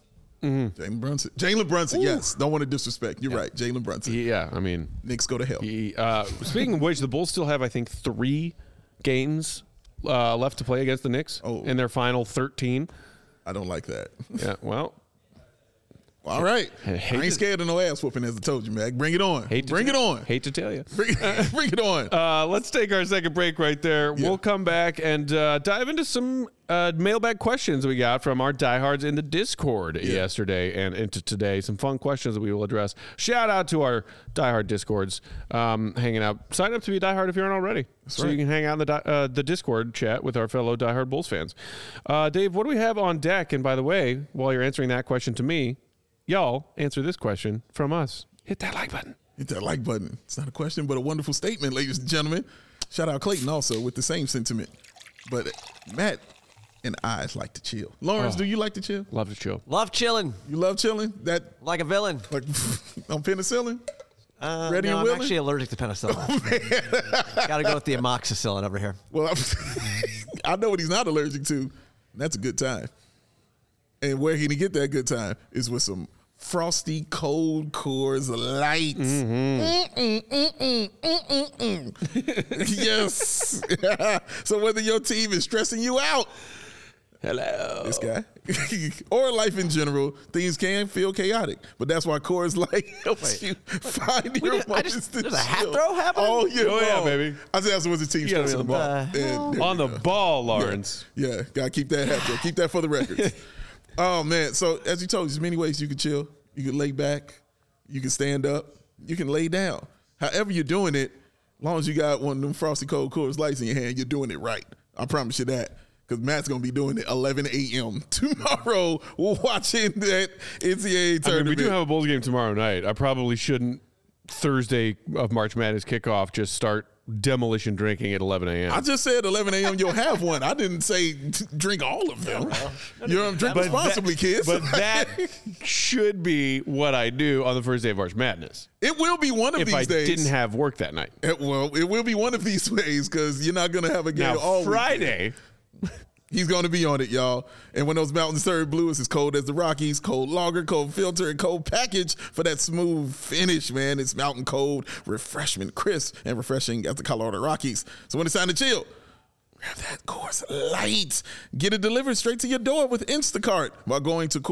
Jalen Brunson, yes. Don't want to disrespect. You're right. Jalen Brunson. I mean. Knicks go to hell. Speaking of which, the Bulls still have, I think, 3 games left to play against the Knicks in their final 13. I don't like that. Yeah, well. All right. I ain't scared of no ass whooping, as I told you, Mac. Bring it on. Bring it on. Hate to tell you. Bring it on. Let's take our second break right there. We'll come back and dive into some mailbag questions we got from our diehards in the Discord yesterday and into today. Some fun questions that we will address. Shout out to our diehard Discords hanging out. Sign up to be a diehard if you aren't already. You can hang out in the Discord chat with our fellow diehard Bulls fans. Dave, what do we have on deck? And by the way, while you're answering that question to me, y'all answer this question from us. Hit that like button. Hit that like button. It's not a question, but a wonderful statement, ladies and gentlemen. Shout out Clayton also with the same sentiment. But Matt and I like to chill. Lawrence, do you like to chill? Love to chill. Love chilling. You love chilling? Like a villain. Like on penicillin? Ready and willing? I'm actually allergic to penicillin. Got to go with the amoxicillin over here. Well, I know what he's not allergic to. That's a good time. And where he can get that good time is with some frosty cold Coors Light. Yes. So whether your team is stressing you out, Hello. this guy, or life in general, things can feel chaotic. But that's why Coors Light helps you find your moments to there's a hat chill. throw happening? Oh, yeah, Oh, yeah, baby. I said that's what the team You gotta stressing be on the about. And there On you the go. ball, Lawrence. Yeah, gotta keep that hat throw. Keep that for the records. Oh, man. So as you told, there's many ways you can chill. You can lay back. You can stand up. You can lay down. However you're doing it, as long as you got one of them frosty cold Coors Lights in your hand, you're doing it right. I promise you that. Because Matt's going to be doing it 11 a.m. tomorrow watching that NCAA tournament. I mean, we do have a Bulls game tomorrow night. I probably shouldn't, Thursday of March Madness kickoff, just start demolition drinking at 11 a.m. I just said 11 a.m. you'll have one. I didn't say drink all of them. You know, drink responsibly, kids. But that should be what I do on the first day of March Madness. It will be one of If these I days. didn't have work that night. It will be one of these ways because you're not going to have a game Now, all weekend. Friday, He's going to be on it, y'all. And when those mountains serve blue, it's as cold as the Rockies. Cold lager, cold filter, and cold package for that smooth finish, man. It's mountain cold, refreshment, crisp, and refreshing as the Colorado Rockies. So when it's time to chill, grab that Coors Light. Get it delivered straight to your door with Instacart by going to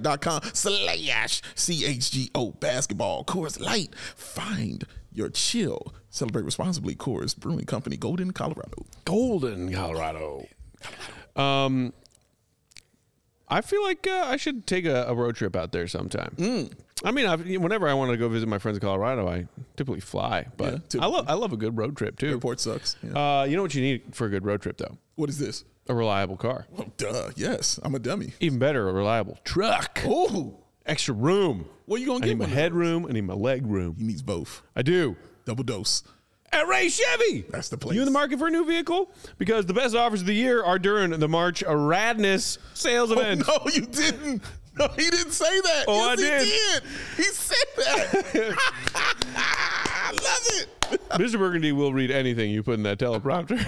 CoorsLight.com/CHGO basketball. Coors Light. Find your chill. Celebrate responsibly. Coors Brewing Company, Golden, Colorado. Golden, Colorado. I feel like I should take a road trip out there sometime. I mean, whenever I want to go visit my friends in Colorado, I typically fly. But Yeah, I love a good road trip too. Airport sucks. Yeah. You know what you need for a good road trip though? What is this? A reliable car. Oh, duh. Yes, I'm a dummy. Even better, a reliable truck. Oh, Extra room. what are you gonna I get? need my one of head those? room. I need my leg room. He needs both. I do. Double dose. At Ray Chevy. That's the place. You in the market for a new vehicle? Because the best offers of the year are during the March Radness sales event. Oh, no, you didn't. No, he didn't say that. Oh, yes, I did. He did. He said that. I love it. Mr. Burgundy will read anything you put in that teleprompter.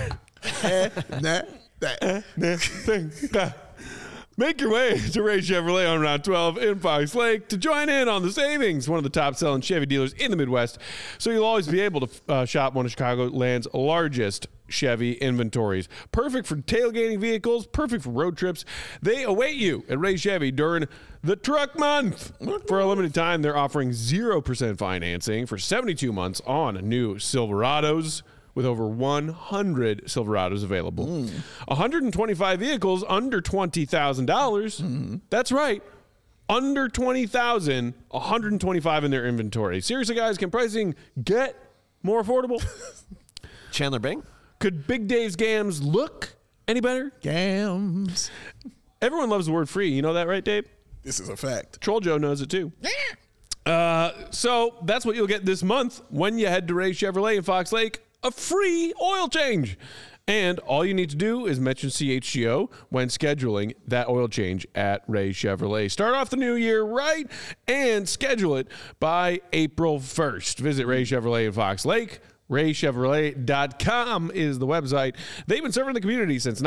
That. Make your way to Ray Chevrolet on Route 12 in Fox Lake to join in on the savings, one of the top-selling Chevy dealers in the Midwest. So you'll always be able to shop one of Chicagoland's largest Chevy inventories. Perfect for tailgating vehicles, perfect for road trips. They await you at Ray Chevy during the Truck Month. For a limited time, they're offering 0% financing for 72 months on new Silverados, with over 100 Silverados available. 125 vehicles under $20,000. That's right. Under $20,000, 125 in their inventory. Seriously, guys, can pricing get more affordable? Chandler Bing? Could Big Dave's Gams look any better? Gams. Everyone loves the word free. You know that, right, Dave? This is a fact. Troll Joe knows it too. So that's what you'll get this month when you head to Ray Chevrolet in Fox Lake. A free oil change. And all you need to do is mention CHGO when scheduling that oil change at Ray Chevrolet. Start off the new year right and schedule it by April 1st. Visit Ray Chevrolet in Fox Lake. RayChevrolet.com is the website. They've been serving the community since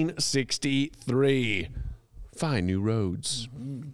1963. Find new roads.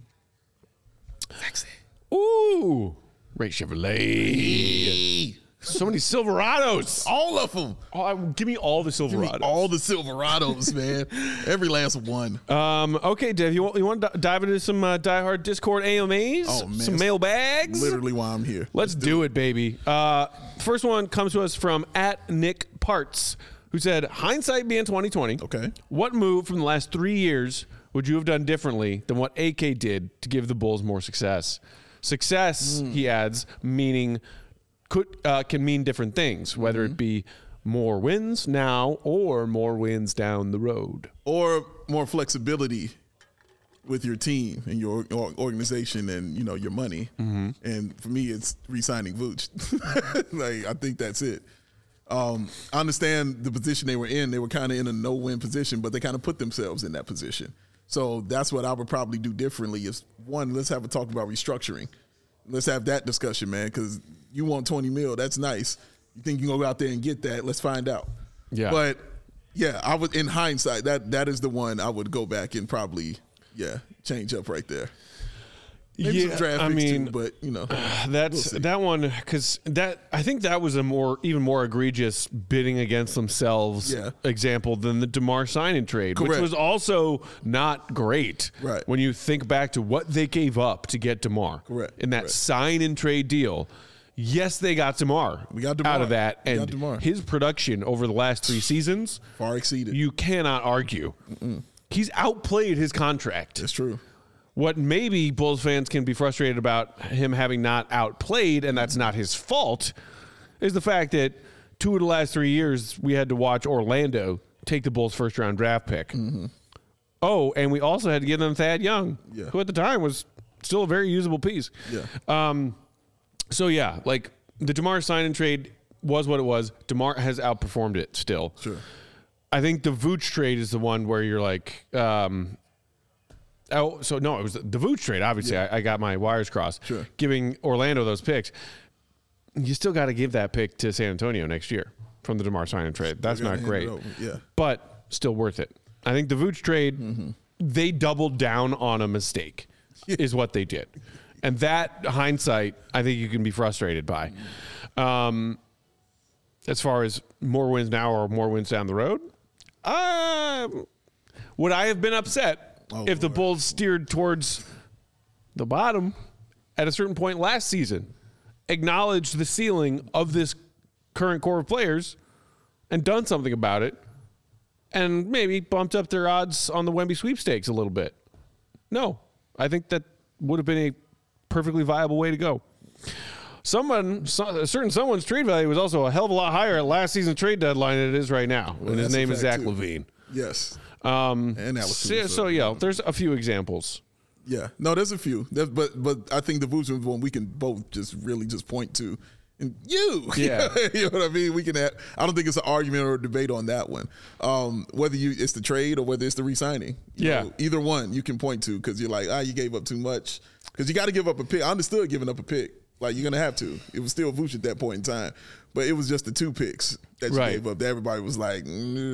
Sexy. Ooh, Ray Chevrolet. So many Silverados. All of them. Give me all the Silverados. All the Silverados, man. Every last one. Okay, Dave, you want to dive into some diehard Discord AMAs? Oh, man. Some mailbags? Literally why I'm here. Let's do it, baby. First one comes to us from @NickParts, who said, hindsight being 2020. Okay. What move from the last 3 years would you have done differently than what AK did to give the Bulls more success? Success, he adds, meaning can mean different things, whether it be more wins now or more wins down the road. Or more flexibility with your team and your organization and, you know, your money. And for me, it's re-signing Vooch. Like, I think that's it. I understand the position they were in. They were kind of in a no-win position, but they kind of put themselves in that position. So that's what I would probably do differently is, one, let's have a talk about restructuring. Let's have that discussion, man, because you want 20 mil. That's nice. You think you can go out there and get that? Let's find out. Yeah. But, yeah, I would, in hindsight, that is the one I would go back and probably, change up right there. Maybe some draft I picks mean, too, but you know, that's that one because I think that was a even more egregious bidding against themselves example than the DeMar sign-in trade, which was also not great. Right. When you think back to what they gave up to get DeMar. Correct. In that sign-in trade deal. Yes, they got DeMar. We got DeMar out of that, we and got DeMar. His production over the last 3 seasons far exceeded. You cannot argue. He's outplayed his contract. That's true. What maybe Bulls fans can be frustrated about him having not outplayed, and that's not his fault, is the fact that 2 of the last 3 years we had to watch Orlando take the Bulls' first-round draft pick. Oh, and we also had to give them Thad Young, who at the time was still a very usable piece. So, yeah, like the DeMar sign-in trade was what it was. DeMar has outperformed it still. Sure. I think the Vooch trade is the one where you're like, it was the Vooch trade. Obviously, I got my wires crossed. Sure. Giving Orlando those picks. You still got to give that pick to San Antonio next year from the DeMar sign-in trade. That's not great. But still worth it. I think the Vooch trade, they doubled down on a mistake is what they did. And that hindsight, I think you can be frustrated by. As far as more wins now or more wins down the road, would I have been upset if the Bulls steered towards the bottom at a certain point last season, acknowledged the ceiling of this current core of players, and done something about it, and maybe bumped up their odds on the Wemby sweepstakes a little bit? No, I think that would have been a perfectly viable way to go. Someone's trade value was also a hell of a lot higher at last season's trade deadline than it is right now. And his name is Zach LaVine. Yes. And that was so yeah, there's a few examples. Yeah. No, there's a few. But I think the Vooch one we can both just point to. And you know what I mean? We can I don't think it's an argument or a debate on that one. Whether it's the trade or whether it's the re-signing. You know, either one you can point to because you're like, you gave up too much. Because you got to give up a pick. I understood giving up a pick. Like, you're going to have to. It was still Vooch at that point in time. But it was just the 2 picks that you gave up. Everybody was like,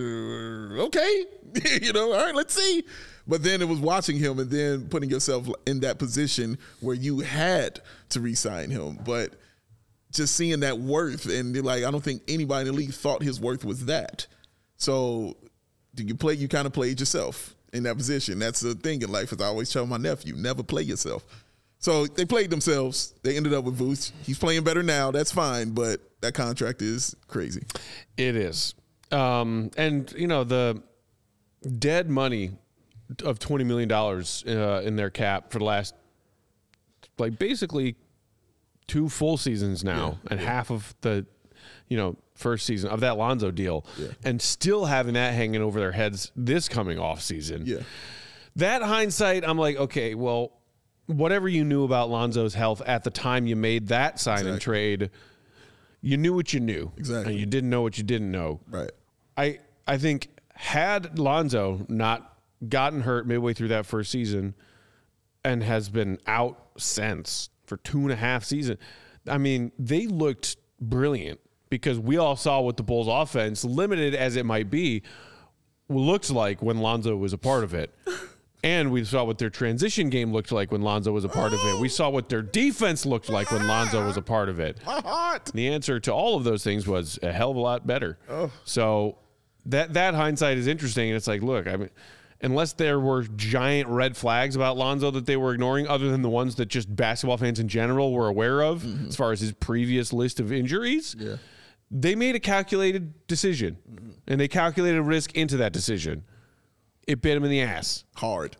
okay. All right, let's see. But then it was watching him and then putting yourself in that position where you had to re-sign him. But just seeing that worth, and you're like, I don't think anybody in the league thought his worth was that. So you kind of played yourself in that position. That's the thing in life, as I always tell my nephew, never play yourself. So they played themselves. They ended up with Vooch. He's playing better now. That's fine, but that contract is crazy. It is. And, the dead money of $20 million in their cap for the last, basically 2 full seasons now and half of the, first season of that Lonzo deal and still having that hanging over their heads this coming off season. Yeah. That hindsight, I'm like, okay, well, whatever you knew about Lonzo's health at the time you made that sign and trade, you knew what you knew. Exactly. And you didn't know what you didn't know. Right. I think had Lonzo not gotten hurt midway through that first season and has been out since for 2.5 seasons, I mean, they looked brilliant because we all saw what the Bulls offense, limited as it might be, looked like when Lonzo was a part of it. And we saw what their transition game looked like when Lonzo was a part of it. We saw what their defense looked like when Lonzo was a part of it. The answer to all of those things was a hell of a lot better. So that hindsight is interesting. And it's like, look, I mean, unless there were giant red flags about Lonzo that they were ignoring, other than the ones that just basketball fans in general were aware of, as far as his previous list of injuries, they made a calculated decision. And they calculated risk into that decision. It bit him in the ass. Hard.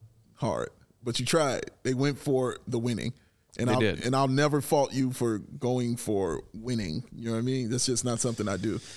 But you tried. They went for the winning. And I'll never fault you for going for winning. You know what I mean? That's just not something I do.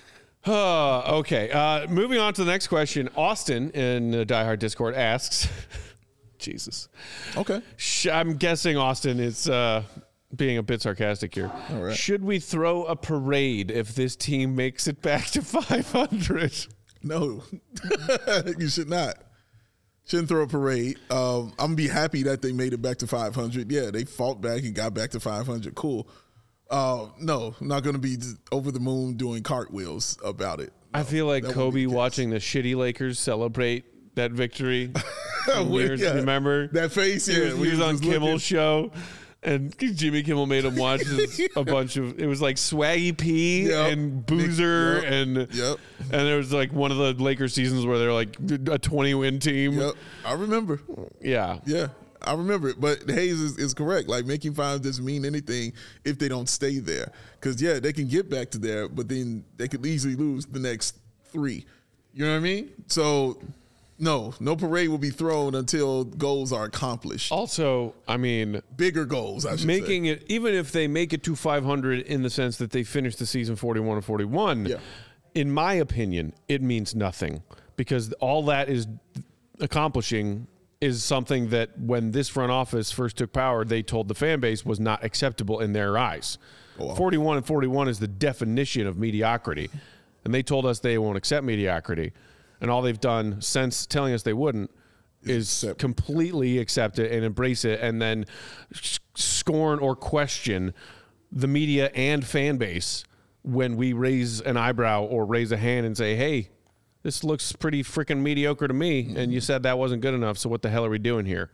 Okay. Moving on to the next question. Austin in the Die Hard Discord asks, Jesus. Okay. I'm guessing Austin is being a bit sarcastic here. All right. Should we throw a parade if this team makes it back to 500? No, you should not. Shouldn't throw a parade. I'm going to be happy that they made it back to 500. Yeah, they fought back and got back to 500. Cool. No, I'm not going to be over the moon doing cartwheels about it. No, I feel like Kobe watching the shitty Lakers celebrate that victory Remember that face? He Yeah, was, he was on just Kimmel's looking. show. And Jimmy Kimmel made him watch a bunch of. It was like Swaggy P Yep. and Boozer Yep. and Yep. and there was like one of the Lakers seasons where they're like a 20-win team. Yep, I remember. Yeah. Yeah, I remember it. But Hayes is correct. Like, making five doesn't mean anything if they don't stay there. Because, yeah, they can get back to there, but then they could easily lose the next 3. You know what I mean? So, no parade will be thrown until goals are accomplished. Also, I mean, Bigger goals, I should making say. it, even if they make it to 500 in the sense that they finish the season 41 and 41, Yeah. in my opinion, it means nothing because all that is accomplishing is something that when this front office first took power, they told the fan base was not acceptable in their eyes. Oh, wow. 41 and 41 is the definition of mediocrity. And they told us they won't accept mediocrity. And all they've done since telling us they wouldn't is Accept. completely accept it and embrace it and then scorn or question the media and fan base when we raise an eyebrow or raise a hand and say, hey, this looks pretty freaking mediocre to me. And you said that wasn't good enough. So what the hell are we doing here?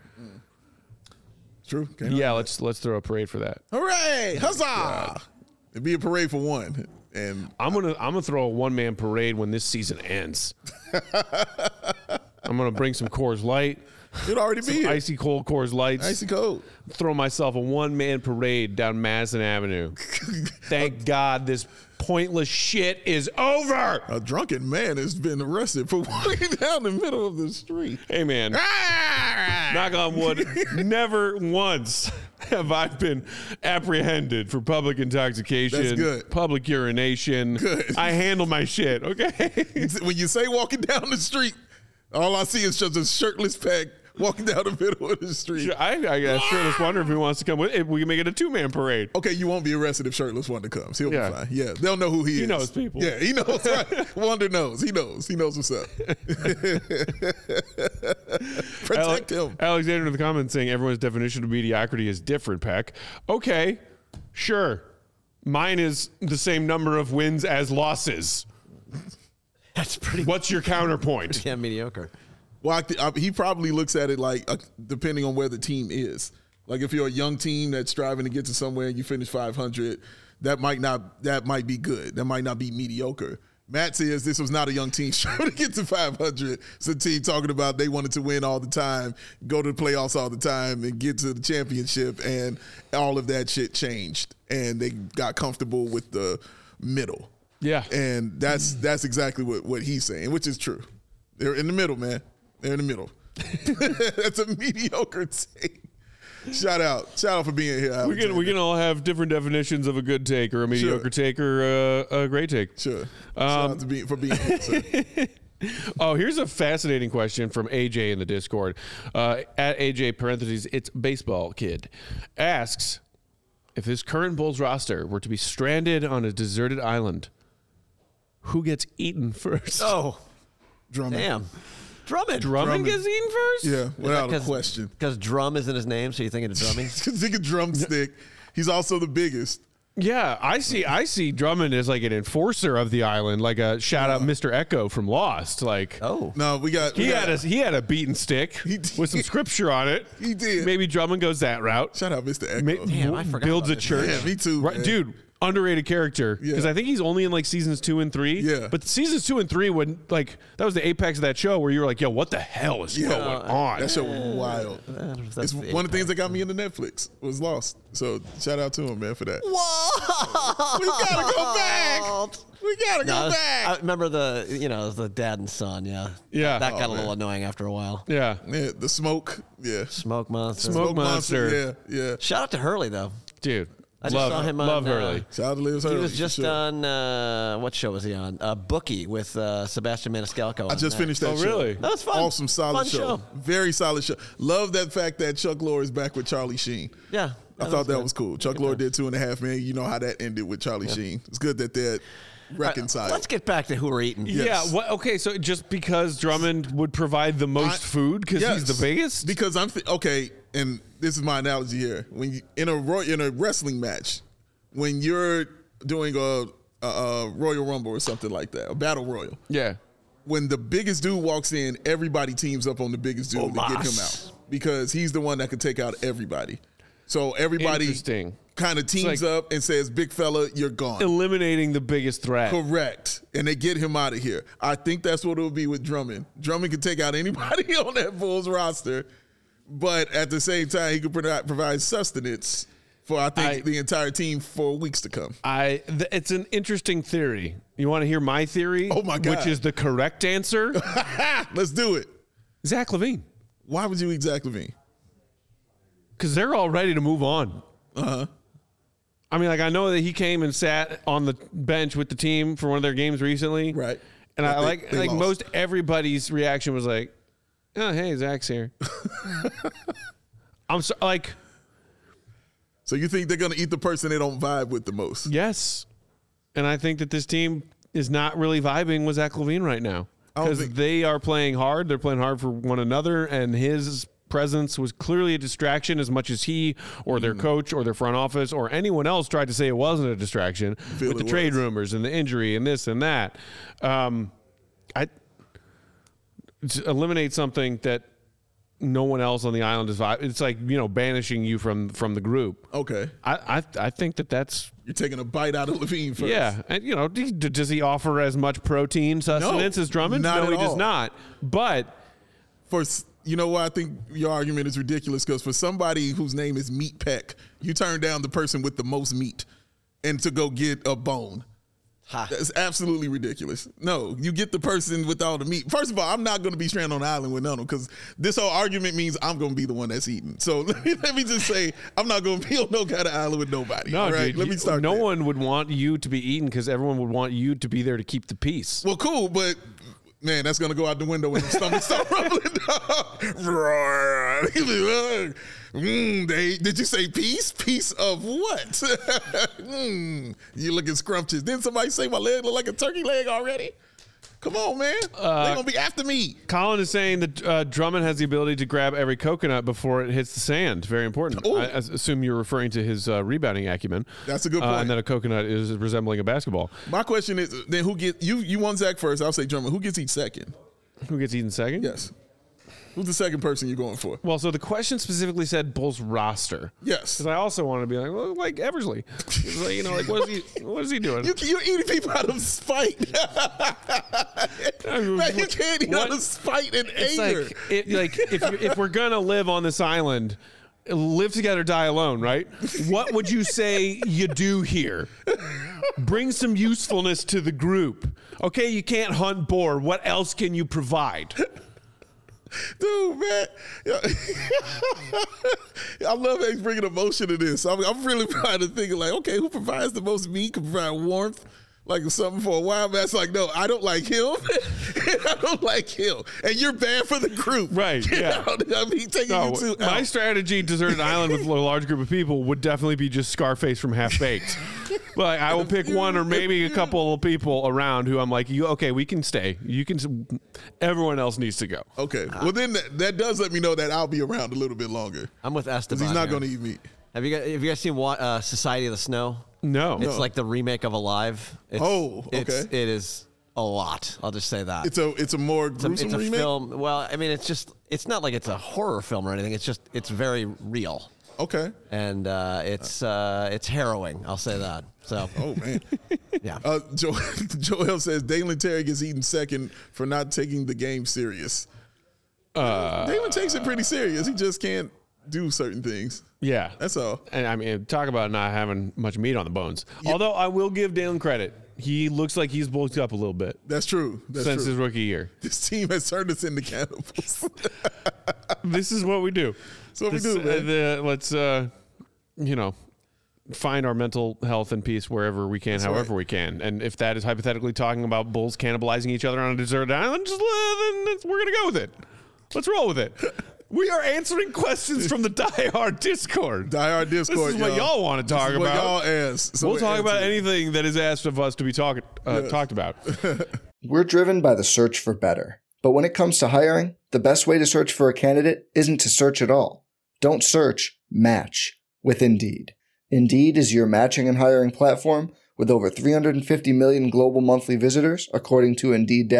True. Can't Yeah, argue let's throw a parade for that. that. Hooray! Huzzah! It'd be a parade for one. And I'm gonna throw a one-man parade when this season ends. I'm gonna bring some Coors Light, it'd already be here. icy cold Coors Lights. Icy cold. Throw myself a one-man parade down Madison Avenue. Thank God this pointless shit is over. A drunken man has been arrested for walking down the middle of the street. Hey man, knock on wood, never once have I been apprehended for public intoxication, That's good. public urination. Good. I handle my shit, okay? When you say walking down the street, all I see is just a shirtless Peck walking down the middle of the street. I got Shirtless Wonder if he wants to come with it. We can make it a two-man parade. Okay, you won't be arrested if Shirtless Wonder comes. He'll Yeah. be fine. Yeah, they'll know who he is. He knows people. Yeah, he knows. Right. Wonder knows. He knows. He knows what's up. Protect him. Alexander in the comments saying everyone's definition of mediocrity is different, Peck. Okay, sure. Mine is the same number of wins as losses. That's pretty What's your counterpoint? damn mediocre. Well, he probably looks at it like depending on where the team is. Like if you're a young team that's striving to get to somewhere and you finish 500, that might be good. That might not be mediocre. Matt says this was not a young team trying to get to 500. It's a team talking about they wanted to win all the time, go to the playoffs all the time, and get to the championship, and all of that shit changed, and they got comfortable with the middle. Yeah. And that's exactly what he's saying, which is true. They're in the middle, man. They're in the middle. That's a mediocre take. Shout out for being here. We can all have different definitions of a good take or a mediocre take or a great take. Sure. Shout out for being here, sir. Oh, here's a fascinating question from AJ in the Discord. At AJ parentheses, it's baseball kid, asks if this current Bulls roster were to be stranded on a deserted island, who gets eaten first? Oh, Drummond. damn. Drummond. Drummond gets eaten first? Yeah, without a question. Because drum is in his name, so you're thinking of drumming? Think of drumstick. He's also the biggest. Yeah, I see Drummond as like an enforcer of the island, like a shout out Mr. Echo from Lost. Like, Oh. No, we got. he had a beaten stick did. with some scripture on it. He did. Maybe Drummond goes that route. Shout out, Mr. Echo. Damn, I forgot Builds a about this. church. Yeah, me too, Right, man. dude. Underrated character because Yeah. I think he's only in like seasons 2 and 3. Yeah. but seasons 2 and 3 when like that was the apex of that show where you were like, yo, what the hell is going on? That show was wild. I don't know if that's It's one of the things that got me into Netflix was Lost. So shout out to him, man, for that. Whoa! We gotta go back. We gotta go back. I remember the dad and son, yeah. Yeah. That got a man. little annoying after a while. Yeah, Yeah, the smoke. Yeah. Smoke Monster. Smoke Monster. Yeah. Shout out to Hurley, though. dude. I just saw him on, love Hurley. Shout out to Liz He Hurley. was just for sure. on, what show was he on? Bookie with Sebastian Maniscalco. I just finished that Oh, show. really? That was fun. Awesome, solid Fun show. Very solid show. Love that fact that Chuck Lorre is back with Charlie Sheen. Yeah. I thought that was cool. Chuck Lorre did 2.5 million. You know how that ended with Charlie Sheen. It's good that they're reconciled. Let's get back to who we're eating. Yes. Yeah. What? Okay. So just because Drummond would provide the most food because Yes. he's the biggest. Because okay, and this is my analogy here. When you in a wrestling match, when you're doing a Royal Rumble or something like that, a battle royal, Yeah. when the biggest dude walks in, everybody teams up on the biggest dude to get him out because he's the one that can take out everybody. So everybody kind of teams up and says, big fella, you're gone. Eliminating the biggest threat. Correct. And they get him out of here. I think that's what it will be with Drummond. Drummond can take out anybody on that Bulls roster, but at the same time, he could provide sustenance for, I think, the entire team for weeks to come. It's an interesting theory. You want to hear my theory? Oh, my God. Which is the correct answer? Let's do it. Zach LaVine. Why would you eat Zach LaVine? Because they're all ready to move on. Uh-huh. I mean, like, I know that he came and sat on the bench with the team for one of their games recently. Right. And But they lost. most everybody's reaction was like, oh, hey, Zach's here. I'm so, like... So you think they're going to eat the person they don't vibe with the most? Yes. And I think that this team is not really vibing with Zach LaVine right now. Because they are playing hard. They're playing hard for one another, and his presence was clearly a distraction as much as he or their coach or their front office or anyone else tried to say it wasn't a distraction with the trade rumors and the injury and this and that. I eliminate something that no one else on the island is vibing. It's like, banishing you from the group. Okay. I think that's... You're taking a bite out of LaVine first. Yeah. And, does he offer as much protein sustenance as Drummond? No, he does not. But... You know why I think your argument is ridiculous? Because for somebody whose name is Meat Peck, you turn down the person with the most meat and to go get a bone. That's absolutely ridiculous. No, you get the person with all the meat. First of all, I'm not going to be stranded on the island with none of them because this whole argument means I'm going to be the one that's eating. So let me just say I'm not going to be on no kind of island with nobody. No, right? dude, Let me start No there. one would want you to be eaten because everyone would want you to be there to keep the peace. Well, cool, but... Man, that's gonna go out the window when the stomach start rumbling. Did you say peace? Peace of what? You looking scrumptious. Didn't somebody say my leg look like a turkey leg already? Come on, man. They're gonna be after me. Colin is saying that Drummond has the ability to grab every coconut before it hits the sand. Very important. I assume you're referring to his rebounding acumen. That's a good point. And that a coconut is resembling a basketball. My question is, then who gets you want Zach first? I'll say Drummond. Who gets each second? Who gets eaten second? Yes. Who's the second person you're going for? Well, so the question specifically said Bulls roster. Yes. Because I also want to be like, well, like Eversley. Like, what is he doing? You're eating people out of spite. Man, you can't eat out of spite and anger. If we're gonna live on this island, live together, die alone, right? What would you say you do here? Bring some usefulness to the group. Okay, you can't hunt boar. What else can you provide? Dude, man. I love how he's bringing emotion to this. I'm really trying to think like, okay, who provides the most meat, can provide warmth, like something for a while. Man, it's like, no, I don't like him. I don't like him. And you're bad for the group. Right, yeah. I mean, taking you to my strategy, deserted island with a large group of people, would definitely be just Scarface from Half Baked. But I will pick one or maybe a couple of people around who I'm like, okay, we can stay. You can. Everyone else needs to go. Okay. Well, then that does let me know that I'll be around a little bit longer. I'm with Esteban. Because he's not going to eat meat. Have you guys seen Society of the Snow? No. It's like the remake of Alive. Okay. It is a lot. I'll just say that. It's a more gruesome it's a remake? film. Well, I mean, it's not like it's a horror film or anything. It's very real. Okay. And it's harrowing. I'll say that. So. Oh man. Yeah. Joel says Dalen Terry gets eaten second for not taking the game serious. Dalen takes it pretty serious. He just can't do certain things. Yeah. That's all. And I mean, talk about not having much meat on the bones. Yeah. Although I will give Dalen credit. He looks like he's bulked up a little bit. That's true. Since his rookie year. This team has turned us into cannibals. This is what we do. That's what we do, man. Let's, find our mental health and peace wherever we can, however we can. And if that is hypothetically talking about Bulls cannibalizing each other on a deserted island, we're going to go with it. Let's roll with it. We are answering questions from the Die Hard Discord. Die Hard Discord. This is what y'all want to talk about. What y'all ask. So we'll talk about anything that is asked of us to be talked about. We're driven by the search for better. But when it comes to hiring, the best way to search for a candidate isn't to search at all. Don't search, match with Indeed. Indeed is your matching and hiring platform with over 350 million global monthly visitors, according to Indeed data,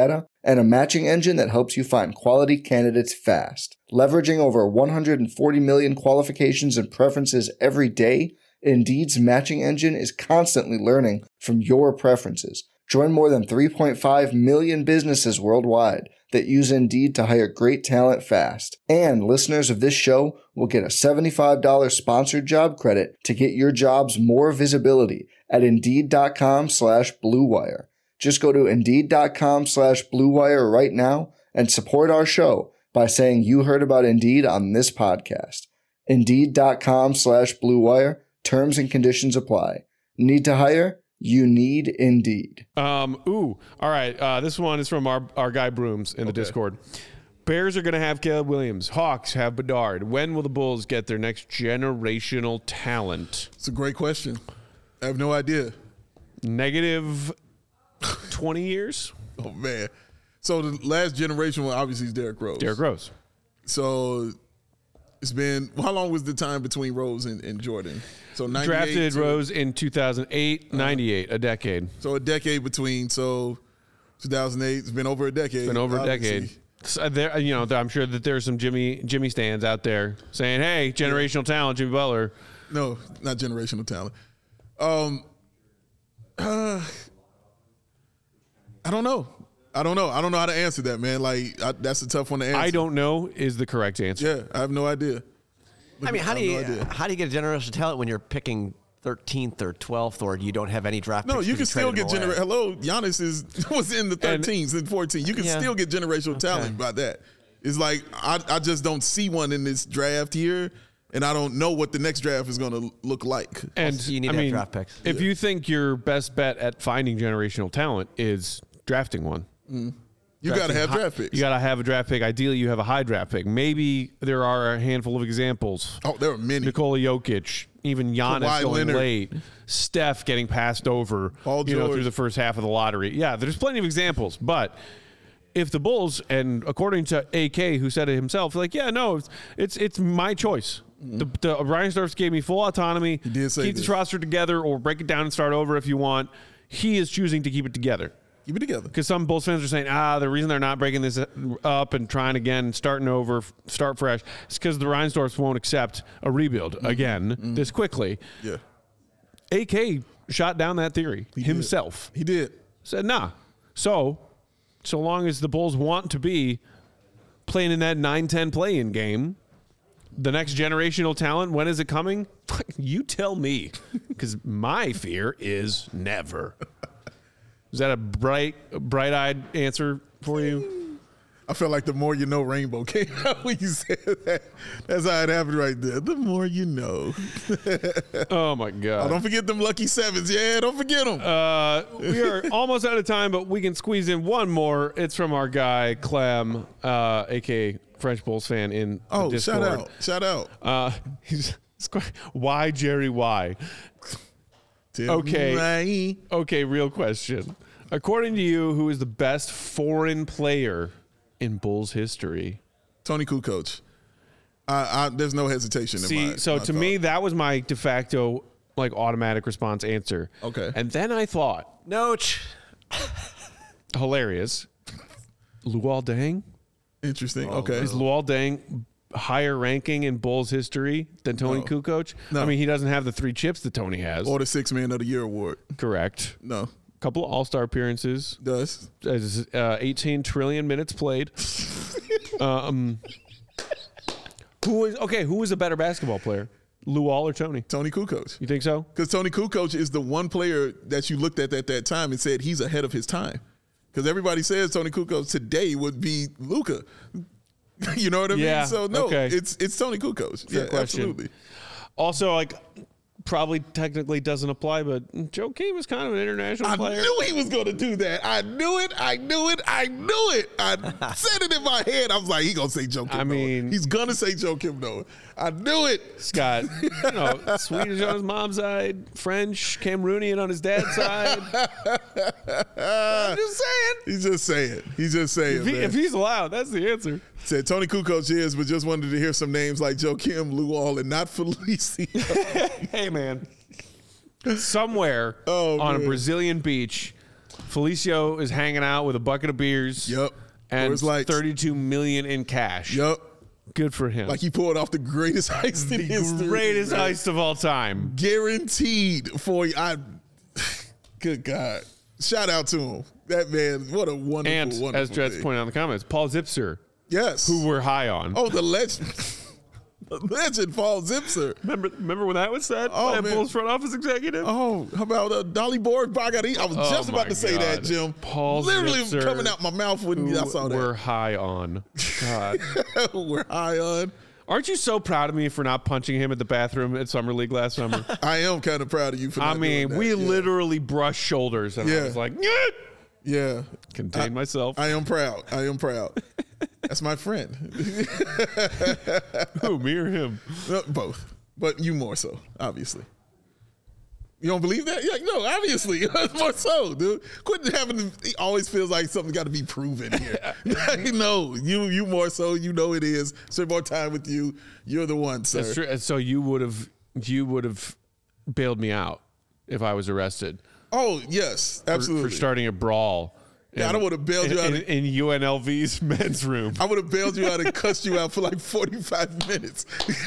and a matching engine that helps you find quality candidates fast. Leveraging over 140 million qualifications and preferences every day, Indeed's matching engine is constantly learning from your preferences. Join more than 3.5 million businesses worldwide that use Indeed to hire great talent fast. And listeners of this show will get a $75 sponsored job credit to get your jobs more visibility at Indeed.com/Blue Wire. Just go to Indeed.com/Blue Wire right now and support our show by saying you heard about Indeed on this podcast. Indeed.com/Blue Wire. Terms and conditions apply. Need to hire? You need Indeed. All right. This one is from our guy Brooms in the Discord. Bears are going to have Caleb Williams. Hawks have Bedard. When will the Bulls get their next generational talent? It's a great question. I have no idea. Negative 20 years? Oh, man. So the last generation one obviously is Derrick Rose. Derrick Rose. So it's been, how long was the time between Rose and Jordan? So 98 drafted Rose in 2008, 98, a decade. So a decade between. So 2008, it's been over a decade. Been over obviously. a decade. So there, I'm sure that there's some Jimmy stands out there saying, "Hey, generational talent, Jimmy Butler." No, not generational talent. I don't know. I don't know how to answer that, man. Like that's a tough one to answer. I don't know is the correct answer. Yeah, I have no idea. I mean, how do you get a generational talent when you're picking 13th or 12th, or you don't have any draft picks? No, you can still get generational. Hello, Giannis was in the 13s and 14. You can still get generational talent by that. It's like I just don't see one in this draft here, and I don't know what the next draft is going to look like. And also, you need to have draft picks. If you think your best bet at finding generational talent is drafting one. You got to have draft picks. You got to have a draft pick. Ideally, you have a high draft pick. Maybe there are a handful of examples. Oh, there are many. Nikola Jokic, even Giannis Kawhi going Leonard. late, Steph getting passed over, Paul George. through the first half of the lottery. Yeah, there's plenty of examples. But if the Bulls, and according to AK, who said it himself, like, yeah, no, it's my choice. The Reinsdorf gave me full autonomy. He did say keep this roster together or break it down and start over if you want. He is choosing to keep it together. Keep it together. Because some Bulls fans are saying, the reason they're not breaking this up and trying again, starting over, start fresh, is because the Reinsdorfs won't accept a rebuild again this quickly. Yeah. AK shot down that theory himself. He did. Said, nah. So long as the Bulls want to be playing in that 9-10 play-in game, the next generational talent, when is it coming? You tell me. Because my fear is never. Is that a bright-eyed answer for you? I felt like the more you know rainbow came out when you said that. That's how it happened right there. The more you know. Oh, my God. Oh, don't forget them lucky sevens. Yeah, don't forget them. We are almost out of time, but we can squeeze in one more. It's from our guy, Clem, a.k.a. French Bulls fan in the Discord. Shout out. He's why, Jerry, why? Okay, real question. According to you, who is the best foreign player in Bulls history? Tony Kukoc. There's no hesitation in my to thought. me, that was my de facto, automatic response answer. Okay. And then I thought, Noach. hilarious, Luol Deng? Interesting. Okay. Is Luol Deng higher ranking in Bulls history than Tony Kukoc? No. I mean, he doesn't have the 3 chips that Tony has. Or the 6th Man of the Year award. Correct. No. Couple of All-Star appearances. Does. 18 trillion minutes played. Who was a better basketball player? Luol or Tony? Tony Kukoc. You think so? Because Tony Kukoc is the one player that you looked at that time and said he's ahead of his time. Because everybody says Tony Kukoc today would be Luka. You know what I mean? So no, it's Tony Kukoc. Fair Yeah, question. absolutely. Also, probably technically doesn't apply, but Joakim is kind of an international player. I knew he was going to do that. I knew it. I said it in my head. I was like, he going to say Joakim Noah. I mean, he's going to say Joakim Noah. I knew it. Scott, Swedish on his mom's side, French, Cameroonian on his dad's side. I'm just saying. He's just saying. If he's allowed, that's the answer. Said Tony Kukoc is, but just wanted to hear some names like Joakim, Luol, and not Felicio. Hey, man. Somewhere on a Brazilian beach, Felicio is hanging out with a bucket of beers. Yep. And Coors Lights. $32 million in cash. Yep. Good for him. Like he pulled off the greatest heist in history. Greatest man. heist of all time. Guaranteed for you. Good God. Shout out to him. That man, what a wonderful, And wonderful as Dred's thing. pointed out in the comments, Paul Zipser, Yes. who we're high on. Oh, the legend. The legend, Paul Zipser. Remember when that was said Oh, by a man. Bulls front office executive? Oh, how about Dolly Borg Bagari? I was just Oh, about my to say that, God. Jim. Paul Literally Zipser, coming out my mouth when I saw we're that. high on. God. We're high on. Aren't you so proud of me for not punching him at the bathroom at Summer League last summer? I am kind of proud of you for I not mean, doing that. we Yeah. literally brushed shoulders, and I Yeah. was like, "Nyeh!" Yeah. Contain myself. I am proud. I am proud. That's my friend. Who, me or him? Both. But you more so, obviously. You don't believe that? Yeah, no, obviously. More so, dude. Quit having to, it always feels like something's got to be proven here. No, you more so. You know it is. Spend more time with you. You're the one, sir. That's true. And so you would have bailed me out if I was arrested Oh, yes, absolutely. for starting a brawl. Yeah, I would have bailed you out. in UNLV's men's room. I would have bailed you out and cussed you out for like 45 minutes.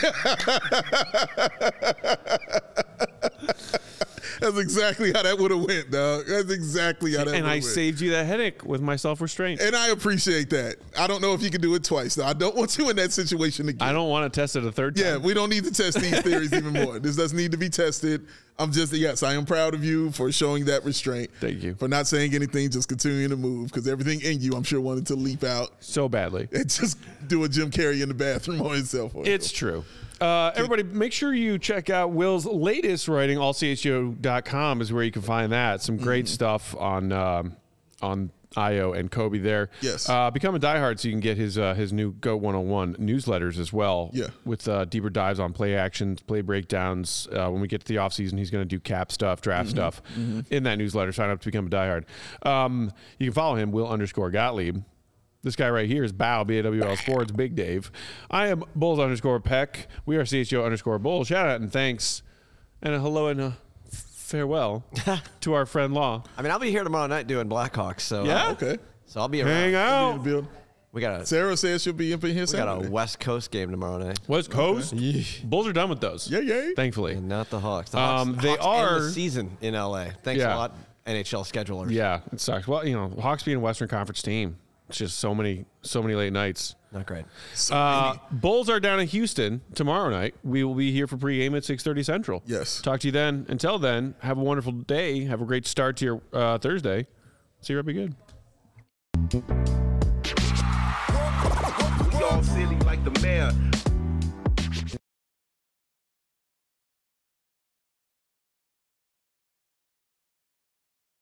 That's exactly how that would have went, dog. That's exactly how that would have And I went. saved you that headache with my self-restraint. And I appreciate that. I don't know if you can do it twice, though. I don't want you in that situation again. I don't want to test it a third time. Yeah, we don't need to test these theories even more. This doesn't need to be tested. Yes, I am proud of you for showing that restraint. Thank you. For not saying anything, just continuing to move, because everything in you, I'm sure, wanted to leap out So badly. and just do a Jim Carrey in the bathroom on his cell phone. It's true. Everybody, make sure you check out Will's latest writing. AllCHGO.com is where you can find that. Some great stuff on Io and Kobe there. Yes. Become a diehard so you can get his new Go 101 newsletters as well. Yeah. With deeper dives on play actions, play breakdowns. When we get to the offseason, he's going to do cap stuff, draft stuff in that newsletter. Sign up to become a diehard. You can follow him, Will_Gottlieb. This guy right here is Bow, BAWL Sports, Big Dave. I am Bulls_Peck. We are CHGO_Bulls. Shout out and thanks. And a hello and a farewell to our friend Law. I mean, I'll be here tomorrow night doing Blackhawks. So Yeah? Okay. So I'll be around. Hang In the out. building. We got a Sarah says she'll be up in here we got Saturday. a West Coast game tomorrow night. West Coast. Bulls are done with those. Yay. Thankfully. And not the Hawks. The Hawks, They Hawks end are- the season in LA. Thanks Yeah. a lot, NHL schedulers. Yeah, it sucks. Well, Hawks being a Western Conference team. It's just so many late nights. Not great. Bulls are down in Houston tomorrow night. We will be here for pregame at 6:30 Central. Yes. Talk to you then. Until then, have a wonderful day. Have a great start to your Thursday. See you. Be good. We all silly like the mayor.